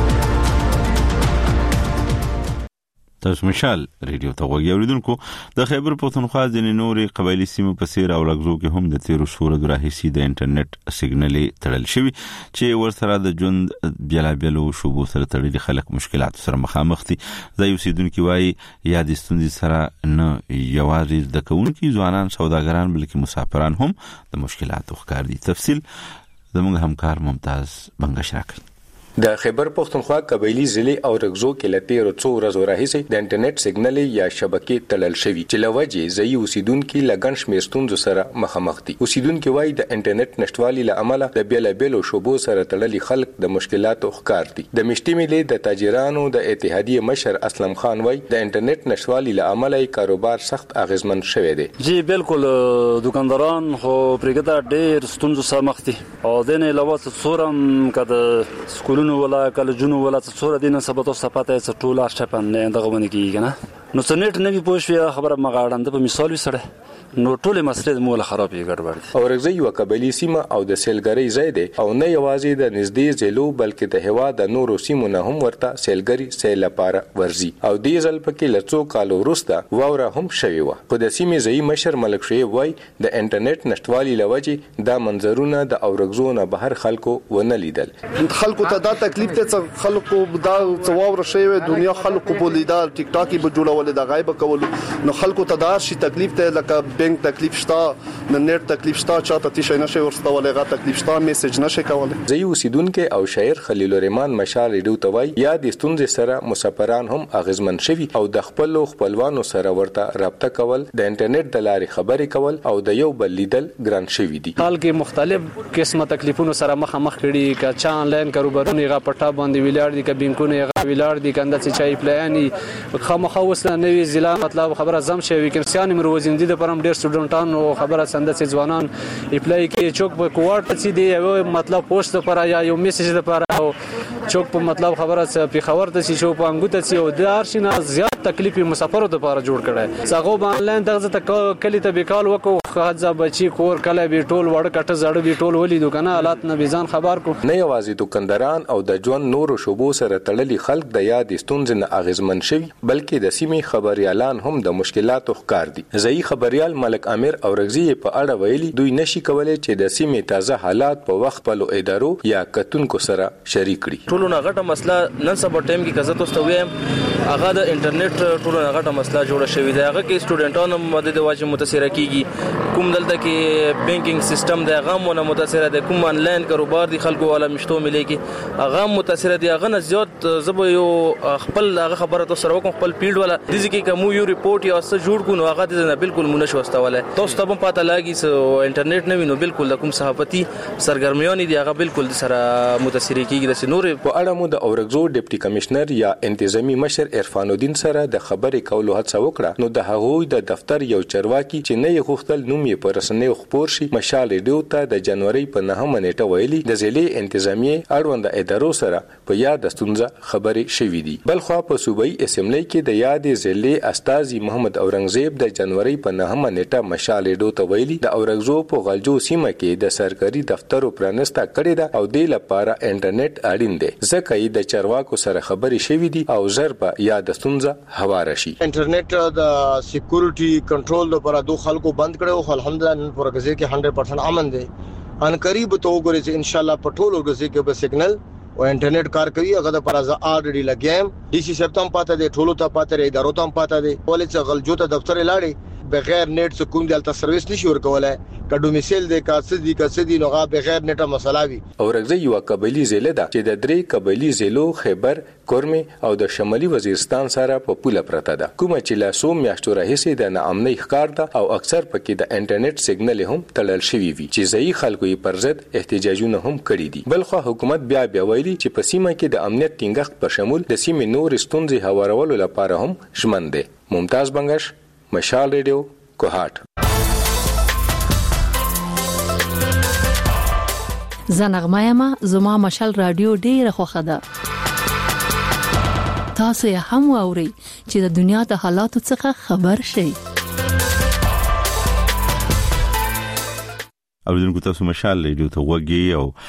تاسو مشال ریډیو ته وګورئ. اوریدونکو د خیبر پختونخوا ځینې نورې قبایلی سیمو په څیر او لګزو کې هم د تیرو شهور راهیسي د انټرنیټ سیګنال تړل شوی چې ورسره د ژوند بیلابیلو شوبو سره تړلي خلک مشکلات سره مخامخ دي. ځای اوسیدونکو وايي یا د ستونزې سره نه یوازې د کوونکو ځوانان سوداګران بلکې مسافران هم د مشکلاتو ښکار دي. تفصیل زموږ همکار ممتاز بنگش راکړي. د خیبر پختونخوا قبایلی ضلع او رګزو کې لته ورڅو ورځو راهیسي د انټرنیټ سیګنال یا شبکې تړل شوی چې لوجه ځای اوسیدونکو لګن شمیرستون سره مخامخ دي. اوسیدونکو وايي د انټرنیټ نشټوالي له امله د بیل بیلو شوبو سره تړلي خلک د مشکلاتو ښکار دي. د مشتي ملي د تاجرانو د اتحادیه مشر اسلم خان وايي د انټرنیټ نشټوالي له امله کاروبار سخت اغیزمن شوی دی. جی بالکل دکانداران خو پرګدا ډېر ستونزو سره مخ دي او د نه لوات سورم کده سکولونو ولا کالجونو ولا څوره دینه سبته صفاته څ ټوله شپن نه دغه باندې کیږي نه نو سنټ نه وی پوښوي خبره مغاړند په مثال وسره نو ټوله مسله مولا خرابې ګډوډ دي. او رګزي یو قبایلی سیمه او د سیلګری ځای دی او نه یوازې د نږدې ځلو بلکې د هوا د نورو سیمو نه هم ورته سیلګری سیل لپاره ورزي او د ځل پکې لڅو کالو وروسته واوره هم شوی و. په د سیمې ځای مشر ملک شوی وای د انټرنیټ نشټوالي لوجه دا منظرونه د اورګزو نه بهر خلکو ونه لیدل. خلکو ته دا تکلیف ته خلکو دا څواور شوی دنیا خلکو په لیدل ټیک ټاکي به جوړول د غایب کول نو خلکو ته دا شي تکلیف ته لکه بینک تکلیف شته د نیټ تکلیف شته چاته تیشه نشي ورستولې غا تکلیف شته میسج نشي کولای. ځای اوسیدونکو او شاعر خلیل الرحمن مشال ریډیو توای یا د ستونزې سره مسافران هم اغیزمن شوي او د خپل خپلوانو سره ورته رابطه کول د انټرنیټ د لارې خبرې کول او د یو بل لیدل ګران شوي دي. حال کې مختلف قسمه تکلیفونو سره مخامخ کړي کا چا انلاین کاروبارونه غا پټا باندې ویلار دي ک بانکونه غا ویلار دي کنده چې چای پلاني خامخا وسله نوې ضلع مطلب خبره زم شوی ویکنسیان مروزین دي د پرم ډیر سټوډنټان او خبره سند چې ځوانان اپلای کې چوک په کوارت چې دی یو مطلب پوسټ لپاره یا یو میسج لپاره او چوک په مطلب خبره چې په خبر ته چې شو په انګوت چې او د ارشینا زیات تکلیف مسافرو لپاره جوړ کړي څنګه آنلاین دغه ته کلی ته بیکال وکړو خاصه بچي کور کله به ټول وړ کټه زړه به ټول ولې دکانه حالات نه بيزان خبر کو نه یوازې دکانداران او د ژوند نورو شوبو سره تړلي خلک د یاد ستونزې نه اغیزمن شوي بلکې د سیمې خبريالان هم د مشکلاتو ښکار دي. ځای خبريال ملک امیر او رغزي په اړه ویلي دوی نشي کولای چې د سیمې تازه حالات په وخت په ادارو یا کتونکو سره شریک کړي. ټولو نه غټه مسله نن سبا ټایم کې کزه تاسو ویم هغه د انټرنیټ ټولو نه غټه مسله جوړه شوې ده. هغه کې سټوډنټانو مدد واجب متاثر کیږي کوم دلته کې بانکینګ سیستم د هغه متاثر ده کوم انلاین کاروبار دي خلکو والا مشتو ملي کې هغه متاثر دي هغه نه زیات زبو یو خپل هغه خبره تاسو سره کوم خپل فیلډ والا د ځکه کوم یو ریپورت یا څه جوړ کو نو هغه د نه بالکل منشو واستواله تاسو ته په پته لاګي سو انټرنیټ نه وینو بالکل کوم صحافتي سرګرمیان دي هغه بالکل سره متاثر کیږي د نور په اړه مو د اورګزو ډیپټي کمشنر یا انتظامی مشر عرفان الدین سره د خبرې کولو هڅه وکړه نو د هغوی د دفتر یو چرواکي چې نه یې غوښتل نوم یې پر رسنۍ خبر شي مشال ریډیو ته د جنوري په نهمه نیټه ویلي د ضلع انتظامی اړوند ادارو سره په یاد ستونزه خبرې شوې دي. بلخو په صوبایي اسمبلی کې د یاد ضلع استاذي محمد اورنګزیب د جنوري په نهمه نیټه مشال ریډیو ته ویلي د اورګزو په غلجو سیمه کې د سرکاري دفترو پرانستا کړی دا او د لپاره انټرنیټ اړین دی ځکه یې د چرواکو سره خبرې شوې دي او زر په یاد ستونزه هواره شي. انټرنیټ د سکیورټي کنټرول لپاره دوه خلکو بند کړو الحمدلله نن پرګزه کې سل پرسنټ امن دی ان قریب تو وګورئ چې ان شاء الله په ټولو ورځې کې به سیګنل او انټرنیټ کار کوي هغه د پرازه الریډي لګیم ډي سي سپتم پاته دي ټولو ته پاته لري ادارو ته پاته دي ولې چې غلجوته دفتر لاړي بغیر نیټ څخه کوم دلته سرویس نشي ورکولای کډو مثال د کاسدي کاسدي نوغه بغیر نیټه مسله وي اورغزي یو قبيلي ضلع ده چې د درې قبيلي ضلعو خیبر کورمي او د شمالي وزیرستان سره په پوله پرته ده کومه چې لا سوم میاشتو راهیسې د ناامنۍ ښکار ده او اکثر پکې د انټرنیټ سیګنل هم تړل شوی وي چې ځای خلکو یې پر ضد احتجاجونه هم کړي دي بلخو حکومت بیا بیا ویلي چې په سیمه کې د امنیت ټینګښت په شمول د سیمې نور ستونزې هوارولو لپاره هم ژمن دي ممتاز بنگش مشال ریډیو کوهات زنغمایما زما مشال رادیو ډیره خوخه ده تاسو یې هم واوري چې د دنیا د حالاتو څخه خبر شئ اوریدونکو تاسو مشال ریډیو ته وګورئ او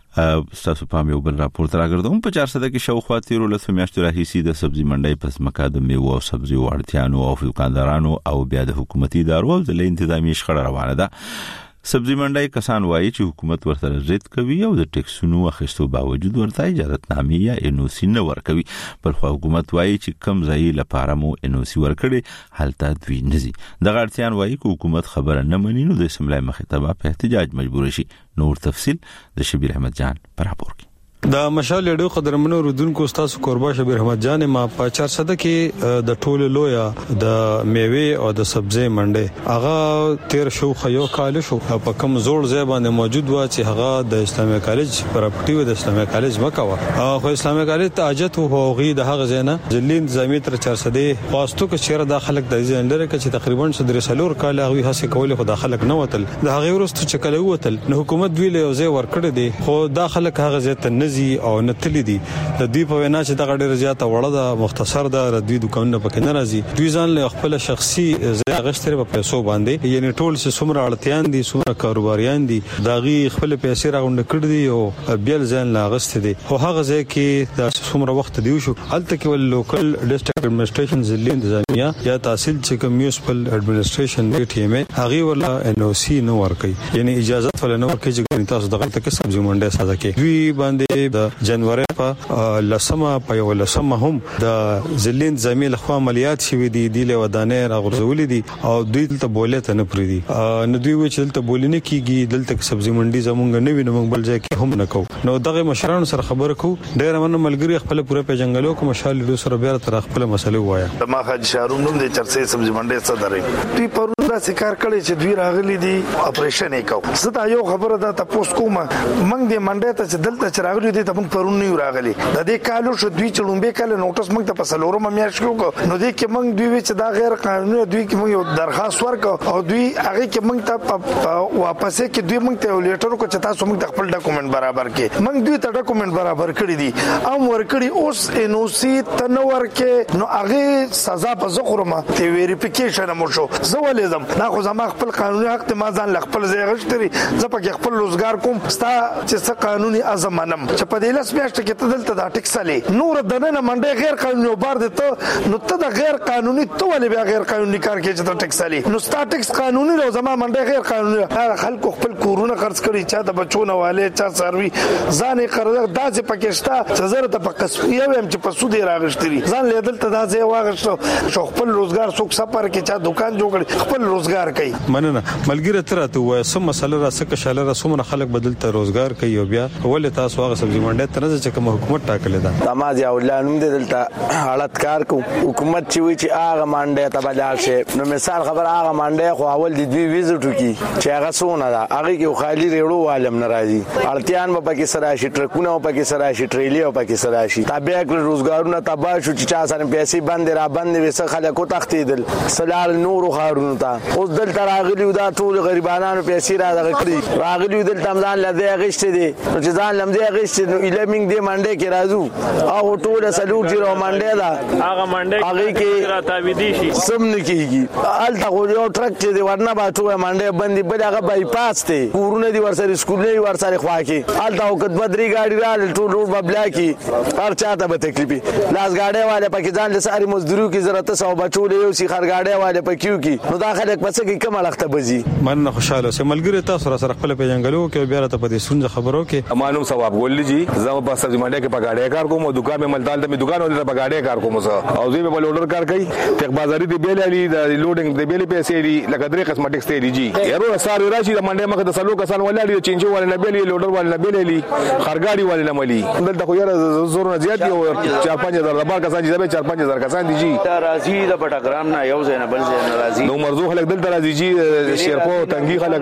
تاسو په یو بل راپور تراګردم په چار سده کې شاوخوا تیرو لسو میاشتو راهیسي د سبزی منډي پس مکه د میوه او سبزی وړتیانو او دکاندارانو او بیا د حکومتي ادارو او د انتظامی شخړه روانه ده سبزی منډي کسان وایي چې حکومت ورته ضد کوي او د ټیکسونو اخیستو باوجود ورته اجازهنامې یا انوسی نه ورکوي بل خو حکومت وایي چې کم ځای لپاره مو انوسی ورکړي حالت دوی نزي د غړتيان وایي چې حکومت خبره نه مني نو د سملای مخاطبه په احتجاج مجبور شي نور تفصيل د شبیر احمد جان پر راپور کې د مشال ډیو قدرمنو رودونکو استاد قربا شبیر احمد جان ما په چار سده کې د ټوله لویا د میوه او د سبزی منډه هغه تیر شو خيو کال شو په کم زوړ ځای باندې موجود و چې هغه د اسلامي کالج پراپرټي و د اسلامي کالج مکوا خو اسلامي کالج ته اجت او هغه د هغه ځای نه ځلین زمي تر چار سده واسطو کې چیرې د خلک د ځین لري چې تقریبا صدر سلور کال هغه هڅه کولې خو د خلک نه وتل د هغه ورستو چې کله وتل نو حکومت ویل یو ځای ورکړ دي خو د خلک هغه ځای ته او نتلی دي د دوی په وینا چې دا ډېر زیاته وړه ده مختصر ده د دوی دکانونه پکې نه راځي دوی ځان له خپل شخصي غشتره په پیسو باندې یعنی ټول چې څومره اړتيان دي څومره کاروباریان دي داغي خپل پیسې راغونډ کړ دي او بیل ځان لا غست دي خو هغه ځای کې د څومره وخت دی شو هلته کې ول لوکل ډیسټریکټ اډمنستریشن ځلې انتظامیه یا تحصیل چې کوم میونسپل اډمنستریشن دی ټیم هغه ولا ان او سی نو ورکي یعنی اجازه ول نه ورکي چې تاسو دغه ته کې سبزی منډه ساده کې دوی باندې د جنوري په لسمه په یو لسمه هم د ځلین زميل خو عملیات شوې دي د له ودانې راغورځولې دي او دوی دلته بولې ته نه پری دي نو دوی و چې دلته بولې نه کیږي دلته سبزی منډي زمونږ نه وینم بل ځای کې هم نه کو نو دغه مشرانو سره خبره کو ډېر من ملګری خپل پوره په جنگلو کو مشال له سره بیا تر خپل مسله وایا ما حاج شاروم نوم د چرسې سبزی منډي صدرې دوی پروندا سکار کړي چې دوی راغلي دي اپریشن یې کو زه یو خبره ده تاسو کومه منګ دې منډه ته چې دلته چراغلي دي ته پرون نه راغلي د دې کالو شو دوی چې لومبه کال نوټس موږ ته په سلورم میاشت کې نو دې کې موږ دوی چې دا غیر قانوني دوی کې موږ یو درخواست ورکړ او دوی هغه کې موږ ته واپس کې دوی موږ ته لیټر کو چې تاسو موږ خپل ډاکومېنټ برابر کې موږ دوی ته ډاکومېنټ برابر کړی دي ام ورکړي اوس ان او سی تنور کې نو هغه سزا په زخرمه ته ویریفیکیشن مو شو زه ولې زم نه خو زما خپل قانوني حق ته ما ځان خپل ځای غشتري زه په خپل روزګار کوم ستا چې څه قانوني ازمنم چې په دې لاس میاشت کې ته دلته دا ټیکسلې نور دنه منډه غیر قانوني بار دته نو ته د غیر قانوني تو ولې بیا غیر قانوني کار کې چې ته ټیکسلې نو ستا ټیکس قانوني لو زما منډه غیر قانوني خلکو خپل کورونه خرڅ کړي چا د بچونه والے چا سروي ځان قرض داسې پکشتا چې زره ته په قسمیه ويم چې په سود راغشتري ځان لیدل ته داسې واغښتو شو خپل روزګار څوک سفر کې چا دکان جوړ کړي خپل روزګار کوي مننه ملګری تر ته وای سم مسله را سکه شاله را سمره خلک بدلته روزګار کوي او بیا ولې تاسو هغه سبزی منډه تر څه کوم حکومت ټاکل دا تماز یا الله نوم دې دلته حالت کار کو حکومت چې وی چې هغه منډه ته بدل شي نو مثال خبر هغه منډه خو اول د دوی ویزټ کی چې هغه سونه دا هغه کې خالی ریړو عالم ناراضي اړتيان په پکې سره شي ټرکونه په پکې سره شي ټریلی په پکې سره شي تابع کړ روزګارونه تبا شو چې چا سره پیسې باندې را باندې وسه خلکو تختیدل سلال نور خارونو ته اوس دلته راغلی دا ټول غریبانو پیسې را دغړي راغلی دلته ځان لږه غشته دي چې ځان لمزه غشته نو ایلمینګ دې منډه کې راځو او ټول سلوټ جوړ منډه دا هغه منډه هغه کې را تابیدي شي سم نه کیږي الته خو یو ټرک چې دی ورنه باټو منډه باندې بل هغه بای پاس ته کورونه دی ورسره سکول نه ورسره خوا کې الته وخت بدري گاډي را ټول روډ ببلا کې هر چاته به تکلیفي لاس گاډي والے پکې ځان لساري مزدورو کې ضرورت سو بچو له یو سي خر گاډي والے پکې کی نو دا خلک پڅ کې کوم لخته بزي من خوشاله سه ملګری تاسو سره خپل پیژنګلو کې بیا ته په دې سنځ خبرو کې مانو ثواب ګول جی زه په سبزی منډه کې پګاړې کار کوم دکان په ملتان ته دکان ولې پګاړې کار کوم زه او زه په لوډر کار کوي تک بازاري دی بیل علي د لوډینګ دی بیل پیسې دی لکه درې قسمه ټیکس دی جی یارو ساري راشي د منډه مخه د سلو کسان ولې چینجو ولې بیل لوډر ولې بیل علي خرګاړي ولې ملي دلته خو یاره زور نه زیات دی او چار پنځه هزار د بار کسان چې به چار پنځه هزار کسان دي جی راضي د پټګرام نه یو ځای نه بل ځای نه راضي نو مرزو خلک دلته راضي جی شیرپو تنګي خلک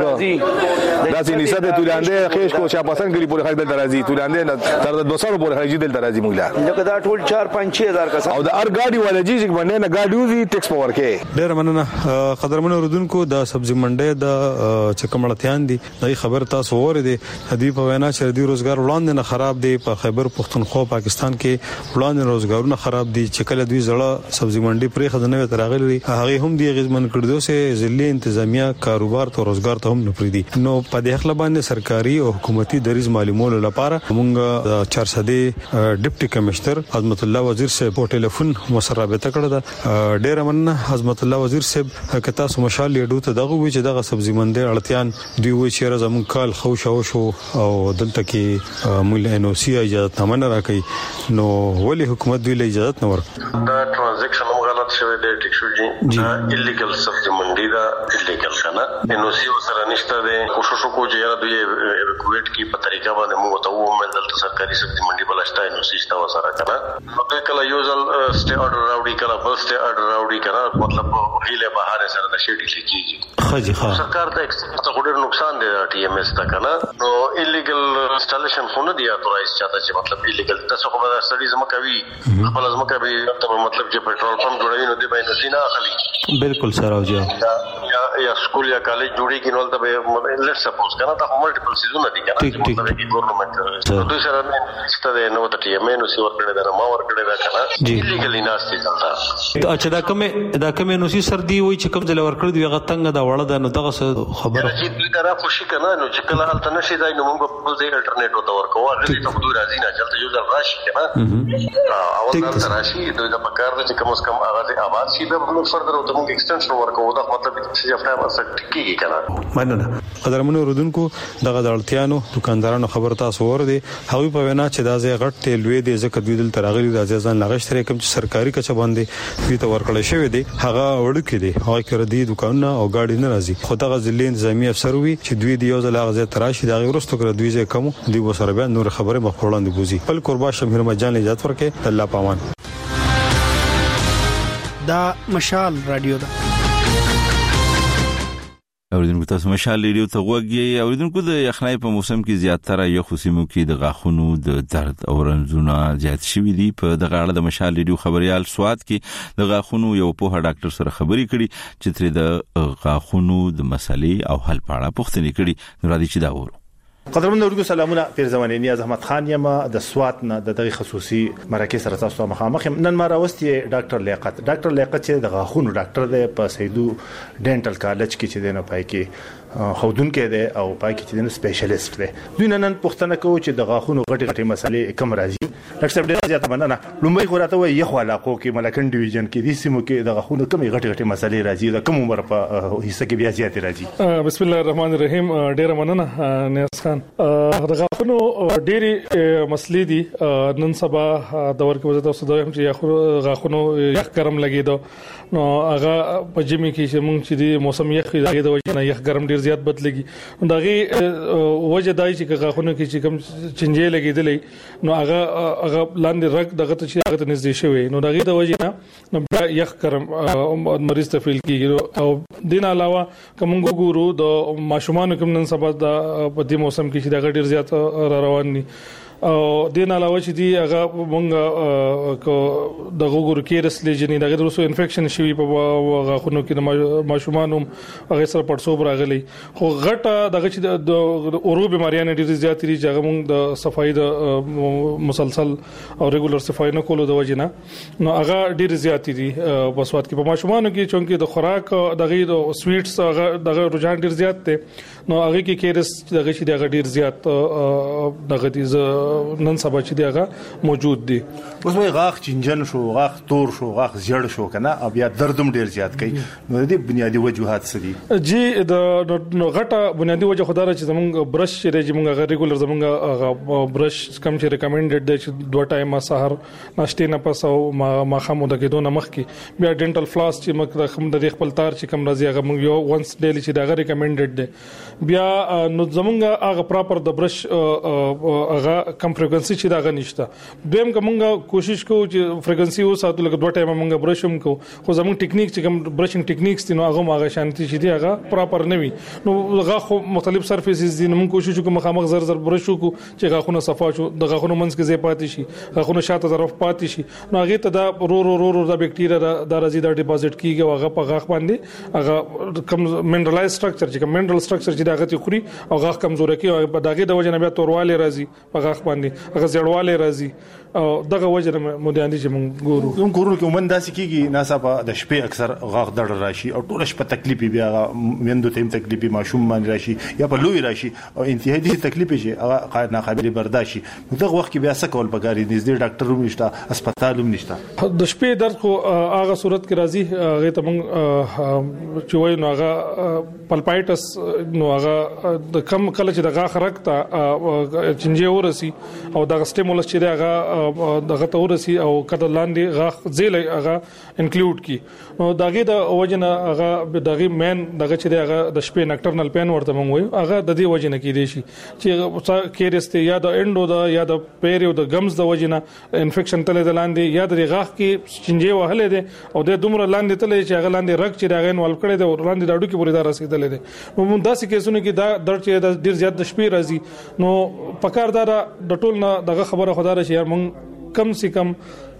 داسې نسبت تولاندې خېش کو چا پسند کړي پورې خلک دلته راضي تولاندې تر د دوسرو پورې خلک دلته راضي مولا لکه دا ټول چار پنځه هزار کسان او د ار ګاډي ولې جی چې باندې نه ګاډي وزي ټیکس پور کې ډېر مننه قدرمن اوردونکو د سبزی منډه د چکمړتيان دي دای خبر تاسو وره دي هدي په وینا چې د روزګار وړاندې نه خراب دي په خیبر پختونخوا پاکستان کې وړاندې روزګارونه خراب دي چې کله دوی زړه سبزی منډي پرې خدانه تراغلي هغه هم دی غزمن کړدو سه ضلع انتظامیه کاروبار ته روزګار ته هم نه پریدي نو په دې خپل باندې سرکاري او حکومتي دریز معلومولو لپاره موږ چار سدي ډیپټي کمشنر عظمت الله وزیر صاحب په ټلیفون مسره رابطه کړه دا ډیر مننه عظمت الله وزیر صاحب کته سو مشال لیډو ته دغه وی چې دغه سبزی منډي اړتيان دوی وی چې راځم کال خو شو شو او دلته کې موږ انو سی اجازه تمنه راکې نو ولې حکومت دوی له اجازه نه ورک دا ټرانزیکشن هم غلط شوی دی ټیک شو جی الیګل سبزی منډي دا الیګل کنه انو سی سره نشته دی کوشش وکړو چې یاره دوی ایویکویټ کی په طریقه باندې موږ ته و مې دلته سرکاري سبزی منډي بلشتای نو سیستا وسره کنه نو کله یو ځل سټي اورډر راوړي کله بل سټي اورډر راوړي کنه مطلب هیله بهاره سره د شیډي لیکيږي خاجي خا سرکار ته څه ډېر نقصان دی ټي ایم اس ته کنه نو الیګل انسټالیشن خو نه دی اتورایز چاته چې مطلب الیګل تاسو خو به سټډیز مکوي خپل از مکوي ته مطلب چې پېټرول پمپ جوړوي نو دی به نو سینا اخلي بالکل سره او یا یا سکول یا کالج جوړي کې نو ته به لیټس سپوز کنه دا ملټیپل سیزون دي کنه چې مطلب کې ګورنمنت دوی سره ستاسو نو ته ټي ایم اس ور کړی دا ما ور کړی دا کنه الیګلی ناشتي چلتا اچھا دا کومه دا کومه نو سي سر دی وای چې کوم ځل ور کړی دی غتنګ دا وړه دا نو دغه خبره چې دوی دا خوشي کنه نو چې کله حالت نشي دا نو موږ په ځای الټرنیټ وته ورکو هغه ته خو راځي نه چلته یو ځل راشي کنه او دا راشي دوی دا پکار دي چې کوم کم هغه آباد شي دا موږ فردر وته موږ ایکستنشن ورکو دا مطلب چې افټایم اسک کیږي کنه مننه قدرمنو رودونکو دغه دړتيانو دکاندارانو خبر تاسو ور دي هغه په وینا چې دا ځای غټ ته لوی دي ځکه دوی دل تراغلي راځي ځان لغشتره کوم چې سرکاري کچ باندې دوی ته ورکړل شوی دی هغه وړکې دي هغه کړ دي دکانونه او گاډي نه راځي خو دغه ضلع انتظامی افسر وی چې دوی دی یو ځل هغه ځای تراشي دا ورستو کړ دوی ځای کوم دی وسره به نور خبره مخوړاندې بوزي بل قربا شمیر مجان اجازه ورکې الله پامان دا مشال رادیو ده اوریدونکو تاسو مشال ریډیو ته وګورئ اوریدونکو د یخنۍ په موسم کې زیاتره یو خصوصي کې د غاښونو د درد او رنځونه زیات شوي دي په دغه اړه د مشال ریډیو خبريال سواد کې د غاښونو یو په ډاکټر سره خبري کړي چې تر د غاښونو د مسلې او حل په اړه پوښتنه کړي نو را دي چې دا وره قدرمن اورګو سلامونه پیر زمانه نیاز احمد خان یم د سوات نه د دغه خصوصي مراکز سره تاسو مخامخ نن ما راوستي ډاکټر لیاقت ډاکټر لیاقت چې د غاښونو ډاکټر دی په سیدو ډینټل کالج کې چې دی نه پای کې خودون کې دی او پای کې چې دی سپیشلیست دی دوی نن پوښتنه کوي چې د غاښونو غټي غټي مسلې کوم راځي ډاکټر صاحب ډیر زیاته مننه لومړی خو راته وایي یو علاقو کې ملکن ډیویژن کې د سیمو کې د غاښونو کوم غټي غټي مسلې راځي د کوم عمر په حصہ کې بیا زیاتې راځي بسم الله الرحمن الرحیم ډیر مننه نیاز خان د غاښونو ډېری مسلې دي نن سبا د ورکو وزارت اوسه دوی هم چې غاښونو یخ ګرم لګیدو نو هغه په جمی کې چې مونږ چې د موسم یخ دی د وجه نه یخ ګرم ډیر زیات بدلږي نو دغه وجه دای چې غاښونو کې چې کوم چنجې لګیدلې نو هغه هغه لاندې رګ دغه ته چې هغه نږدې شوی نو دغه د وجه نه نو یخ ګرم مریض ته فیل کیږي او دین علاوه کوم ګورو د ماشومان کوم نن سبا د په دې موسم کې چې دغه ډیر زیات را روان دي او دین علاوه چې دی هغه مونږ کو د غوګور کې رسلې جنې دغه درسو انفیکشن شوی په غاښونو کې ماشومان هم هغه سره پړسوب راغلي خو غټه دغه چې د اورو بیماریاں ډېر زیات دي چې هغه مونږ د صفائی د مسلسل او ریګولر صفائی نه کولو د وجه نه نو هغه ډېر زیات دي په سواد کې په ماشومانو کې چونکه د خوراک دغه د سویټس هغه دغه رجحان ډېر زیات دی نو هغه کې کېرس دغه چې دغه ډېر زیات دغه دي نن سبا چې دیغه موجود دي. اوس وای غاخ چنجن شو غاخ تور شو غاخ زیړ شو کنه او بیا دردم ډیر زیات کوي نو د بنیادی وجوهات څه دي؟ جی د غټه بنیادی وجه خدای چې زمونږ برش چې زمونږ ریګولر زمونږ برش کم چې ریکمنډډ دی چې دوه ټایمه سحر ناشته نه پس او ما خامو د کېدو نه مخکې بیا ډینټل فلاس چې مخ د خم د خپل تار چې کم راځي هغه موږ یو وانس ډیلی چې دا ریکمنډډ دی. بیا نو زمونږ هغه پراپر د برش هغه کم فریکوئنسي چې دا نشته. دویم کومه کوشش کوو چې فریکوئنسي او ساتو لکه دوه ټایمه موږ برشم کو خو زمونږ ټیکنیک چې کوم برشینګ ټیکنیکس دي نو هغه هغه شانتي چې دی هغه پراپر نه وي نو هغه خو مختلف سرفیسز دي نو موږ کوشش کوو مخامخ زر زر برش کو چې غاخونه صفا شو د غاخونو منځ کې زی پاتې شي غاخونو شاته طرف پاتې شي نو هغه ته دا رو رو رو رو د بکټیریا د راځي د ډیپوزټ کیږي هغه په غاخ باندې هغه کم منرالایز سټرکچر چې کوم منرال سټرکچر چې دغه خوري او غاخ کمزور کیږي په دغه د وجه نه بیا تورواله راځي په غاخ باندې هغه زړواله راځي او دغه وجه مودیاندي چې موږ ګورو کوم کورو کې ومن داسې کیږي ناڅاپه د شپې اکثر غاغ دړ راشي او ټول شپه تکلیف بیا مندو تیم تکلیف ماشوم باندې راشي یا په لوی راشي او انتهایی دي تکلیف شي هغه قائد ناقابل برداشت شي دغه وخت کې بیا څه کول پکاري نږدې ډاکټر هم نشته هسپتال هم نشته د شپې درد خو هغه صورت کې راځي هغه ته موږ چې وایو نو هغه پلپایټس نو هغه د کم کله چې د غاخ رکته چنجي ورسي او د سټیمولس چې هغه دغه تورسي او کده لاندې غاخ زیل هغه انکلود کی نو دغه د وجنه هغه دغه مین دغه چې هغه د شپې نکټرنل پین ورته مونږ وایو هغه د دې وجنه کې دی شي چې کیرسته یا د انډو د یا د پیریو د گمز د وجنه انفیکشن تل د لاندې یا د غاخ کې چنجي وهلې دي او د دومره لاندې تل چې هغه لاندې رګ چې هغه انوالو کړي د لاندې د اډو کې پورې دا رسیدلې دي نو مونږ داسې کیسونه کې دا درد چې د ډیر زیات د شپې راځي نو پکاردار د ټول نه دغه خبره خدای شي مونږ کم سے کم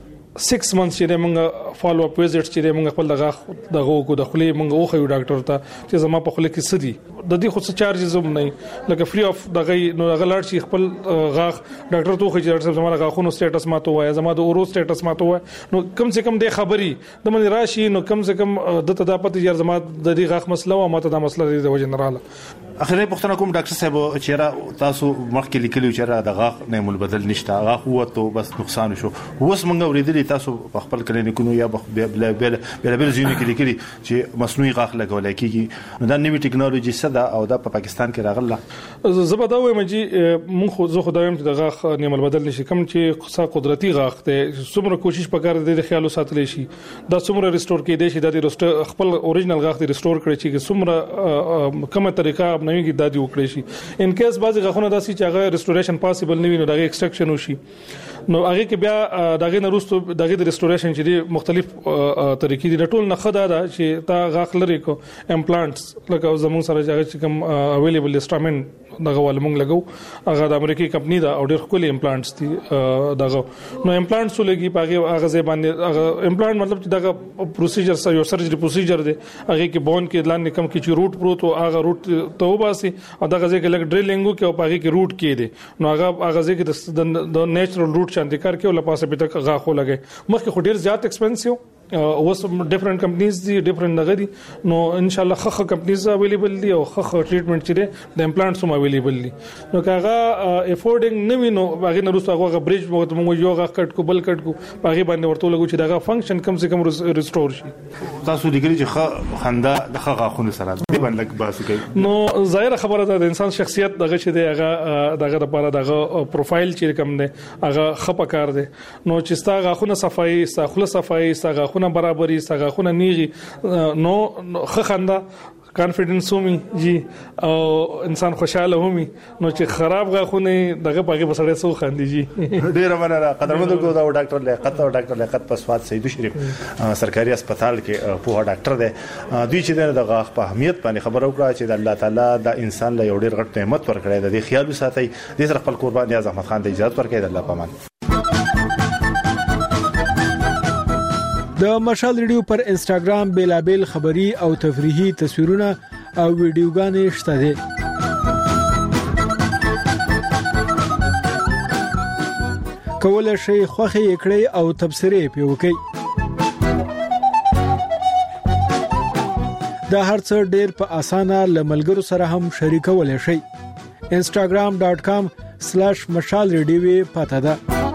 six months چې موږ فالو اپ ویزټ چې موږ خپل دغه دغه کو د خلی موږ اوخه یو ډاکټر ته چې زما په خلی کې سدي د دې خو څه چارجز هم نه لکه فری اف دغه نو هغه لاړ شي خپل غاخ ډاکټر ته خو چې ډاکټر زما غاخونو سټیټس ماته وای زما د اورو سټیټس ماته وای نو کم سے کم د خبري د من راشي نو کم سے کم د تداپت یار زما د دې غاخ مسله او ماته د مسله د وجه نراله اخري پښتنه کوم ډاکټر صاحب چې را تاسو مخکې لیکلو چې را د غاخ نه مل بدل نشته غاخ وته بس نقصان شو اوس موږ ورېدلې تاسو په خپل کلینیکونو یا بل بل بل بل ځینې کې لیکلي چې مصنوعي غاخ لګول کېږي نو دا نوې ټکنالوژي صدا او دا په پاکستان کې راغله زبدا وایم چې مونږ خو زه خدایم چې د غاخ نه مل بدل نشي کوم چې خاصه قدرتي غاخ ته څومره کوشش پکار دي د خیالو ساتل شي دا څومره ریسټور کې دي چې د خپل اوریجنل غاخ ته ریسټور کړي چې څومره کومه طریقه نوې کې دادی وکړي شي ان کیس بعضی غاخونه داسي چې هغه ریسټوریشن پاسیبل نه وي نو دغه ایکسټراکشن وشي نو هغه کې بیا دغه نورستو دغه د ریسټوریشن چې دي مختلف طریقې دي ټول نه خدا ده چې تا غاخ لري کو امپلانټس لکه زموږ سره چې کوم اویلیبل انسټرومنت دغه ول مونږ لګو هغه د امریکای کمپنی دا او ډېر خولي امپلانټس دي دغه نو امپلانټس لګي پاګه هغه ځای باندې هغه امپلانټ مطلب چې دغه پروسیجر سره یو سرجری پروسیجر دی هغه کې بون کې لاندې کم کې چې روټ پروت او هغه روټ ته وباسي او دغه ځای کې لګ ډریلینګو کې او پاګه کې روټ کې دي نو هغه هغه ځای کې د نیچرل روټ شانتي کار کې او لپاسه به تک غاخو لګي مخکې خو ډېر زیات ایکسپنسیو اوس ډیفرنٹ کمپنیز دي ډیفرنٹ دغه دي نو ان شاء الله خخ کمپنیز اویلیبل دي او خخ ټریټمنټ چې دي د امپلانټس هم اویلیبل دي نو کاغه افورډینګ نه وینو هغه نه روسو هغه بریج موږ یو غاخ کټ کو بل کټ کو هغه باندې ورته لګو چې دغه فنکشن کم سے کم ریسټور شي تاسو لیکلي چې خندا د خغه خونه سره دی باندې باسي کوي نو ظاهر خبره ده د انسان شخصیت دغه چې دی هغه دغه لپاره دغه پروفایل چې کوم دی هغه خپه کار دی نو چې ستا غاخونه صفائی ستا خله صفائی ستا غاخونه برابرۍ ستا غاخونه نیغي نو خخنده کانفیډنس همي جی او انسان خوشاله همي نو چې خراب غاخونه دغه پاګه بسړې سو خاندي جی ډیره مننه قدرمن کو دا ډاکټر لیاقت او ډاکټر لیاقت پسواد سید شریف سرکاري هسپتال کې په ډاکټر دی دوی چې د غاخ په اهمیت باندې خبرو کړه چې الله تعالی د انسان له یو ډیر غټ نعمت ورکړی دی خیال وساتئ د سر خپل قربان نیاز احمد خان ته اجازه ورکړي د الله پامان د مشال ریډیو پر انستګرام بیلابل خبری او تفریحي تصویرونه او ویډیوګانې شته دي کولای شئ خوښي کړئ او تبصرې پې وکړئ دا هرڅه ډېر په اسانه لملګرو سره هم شریکولای شئ instagram dot com سلاش مشال ریډیو پته ده.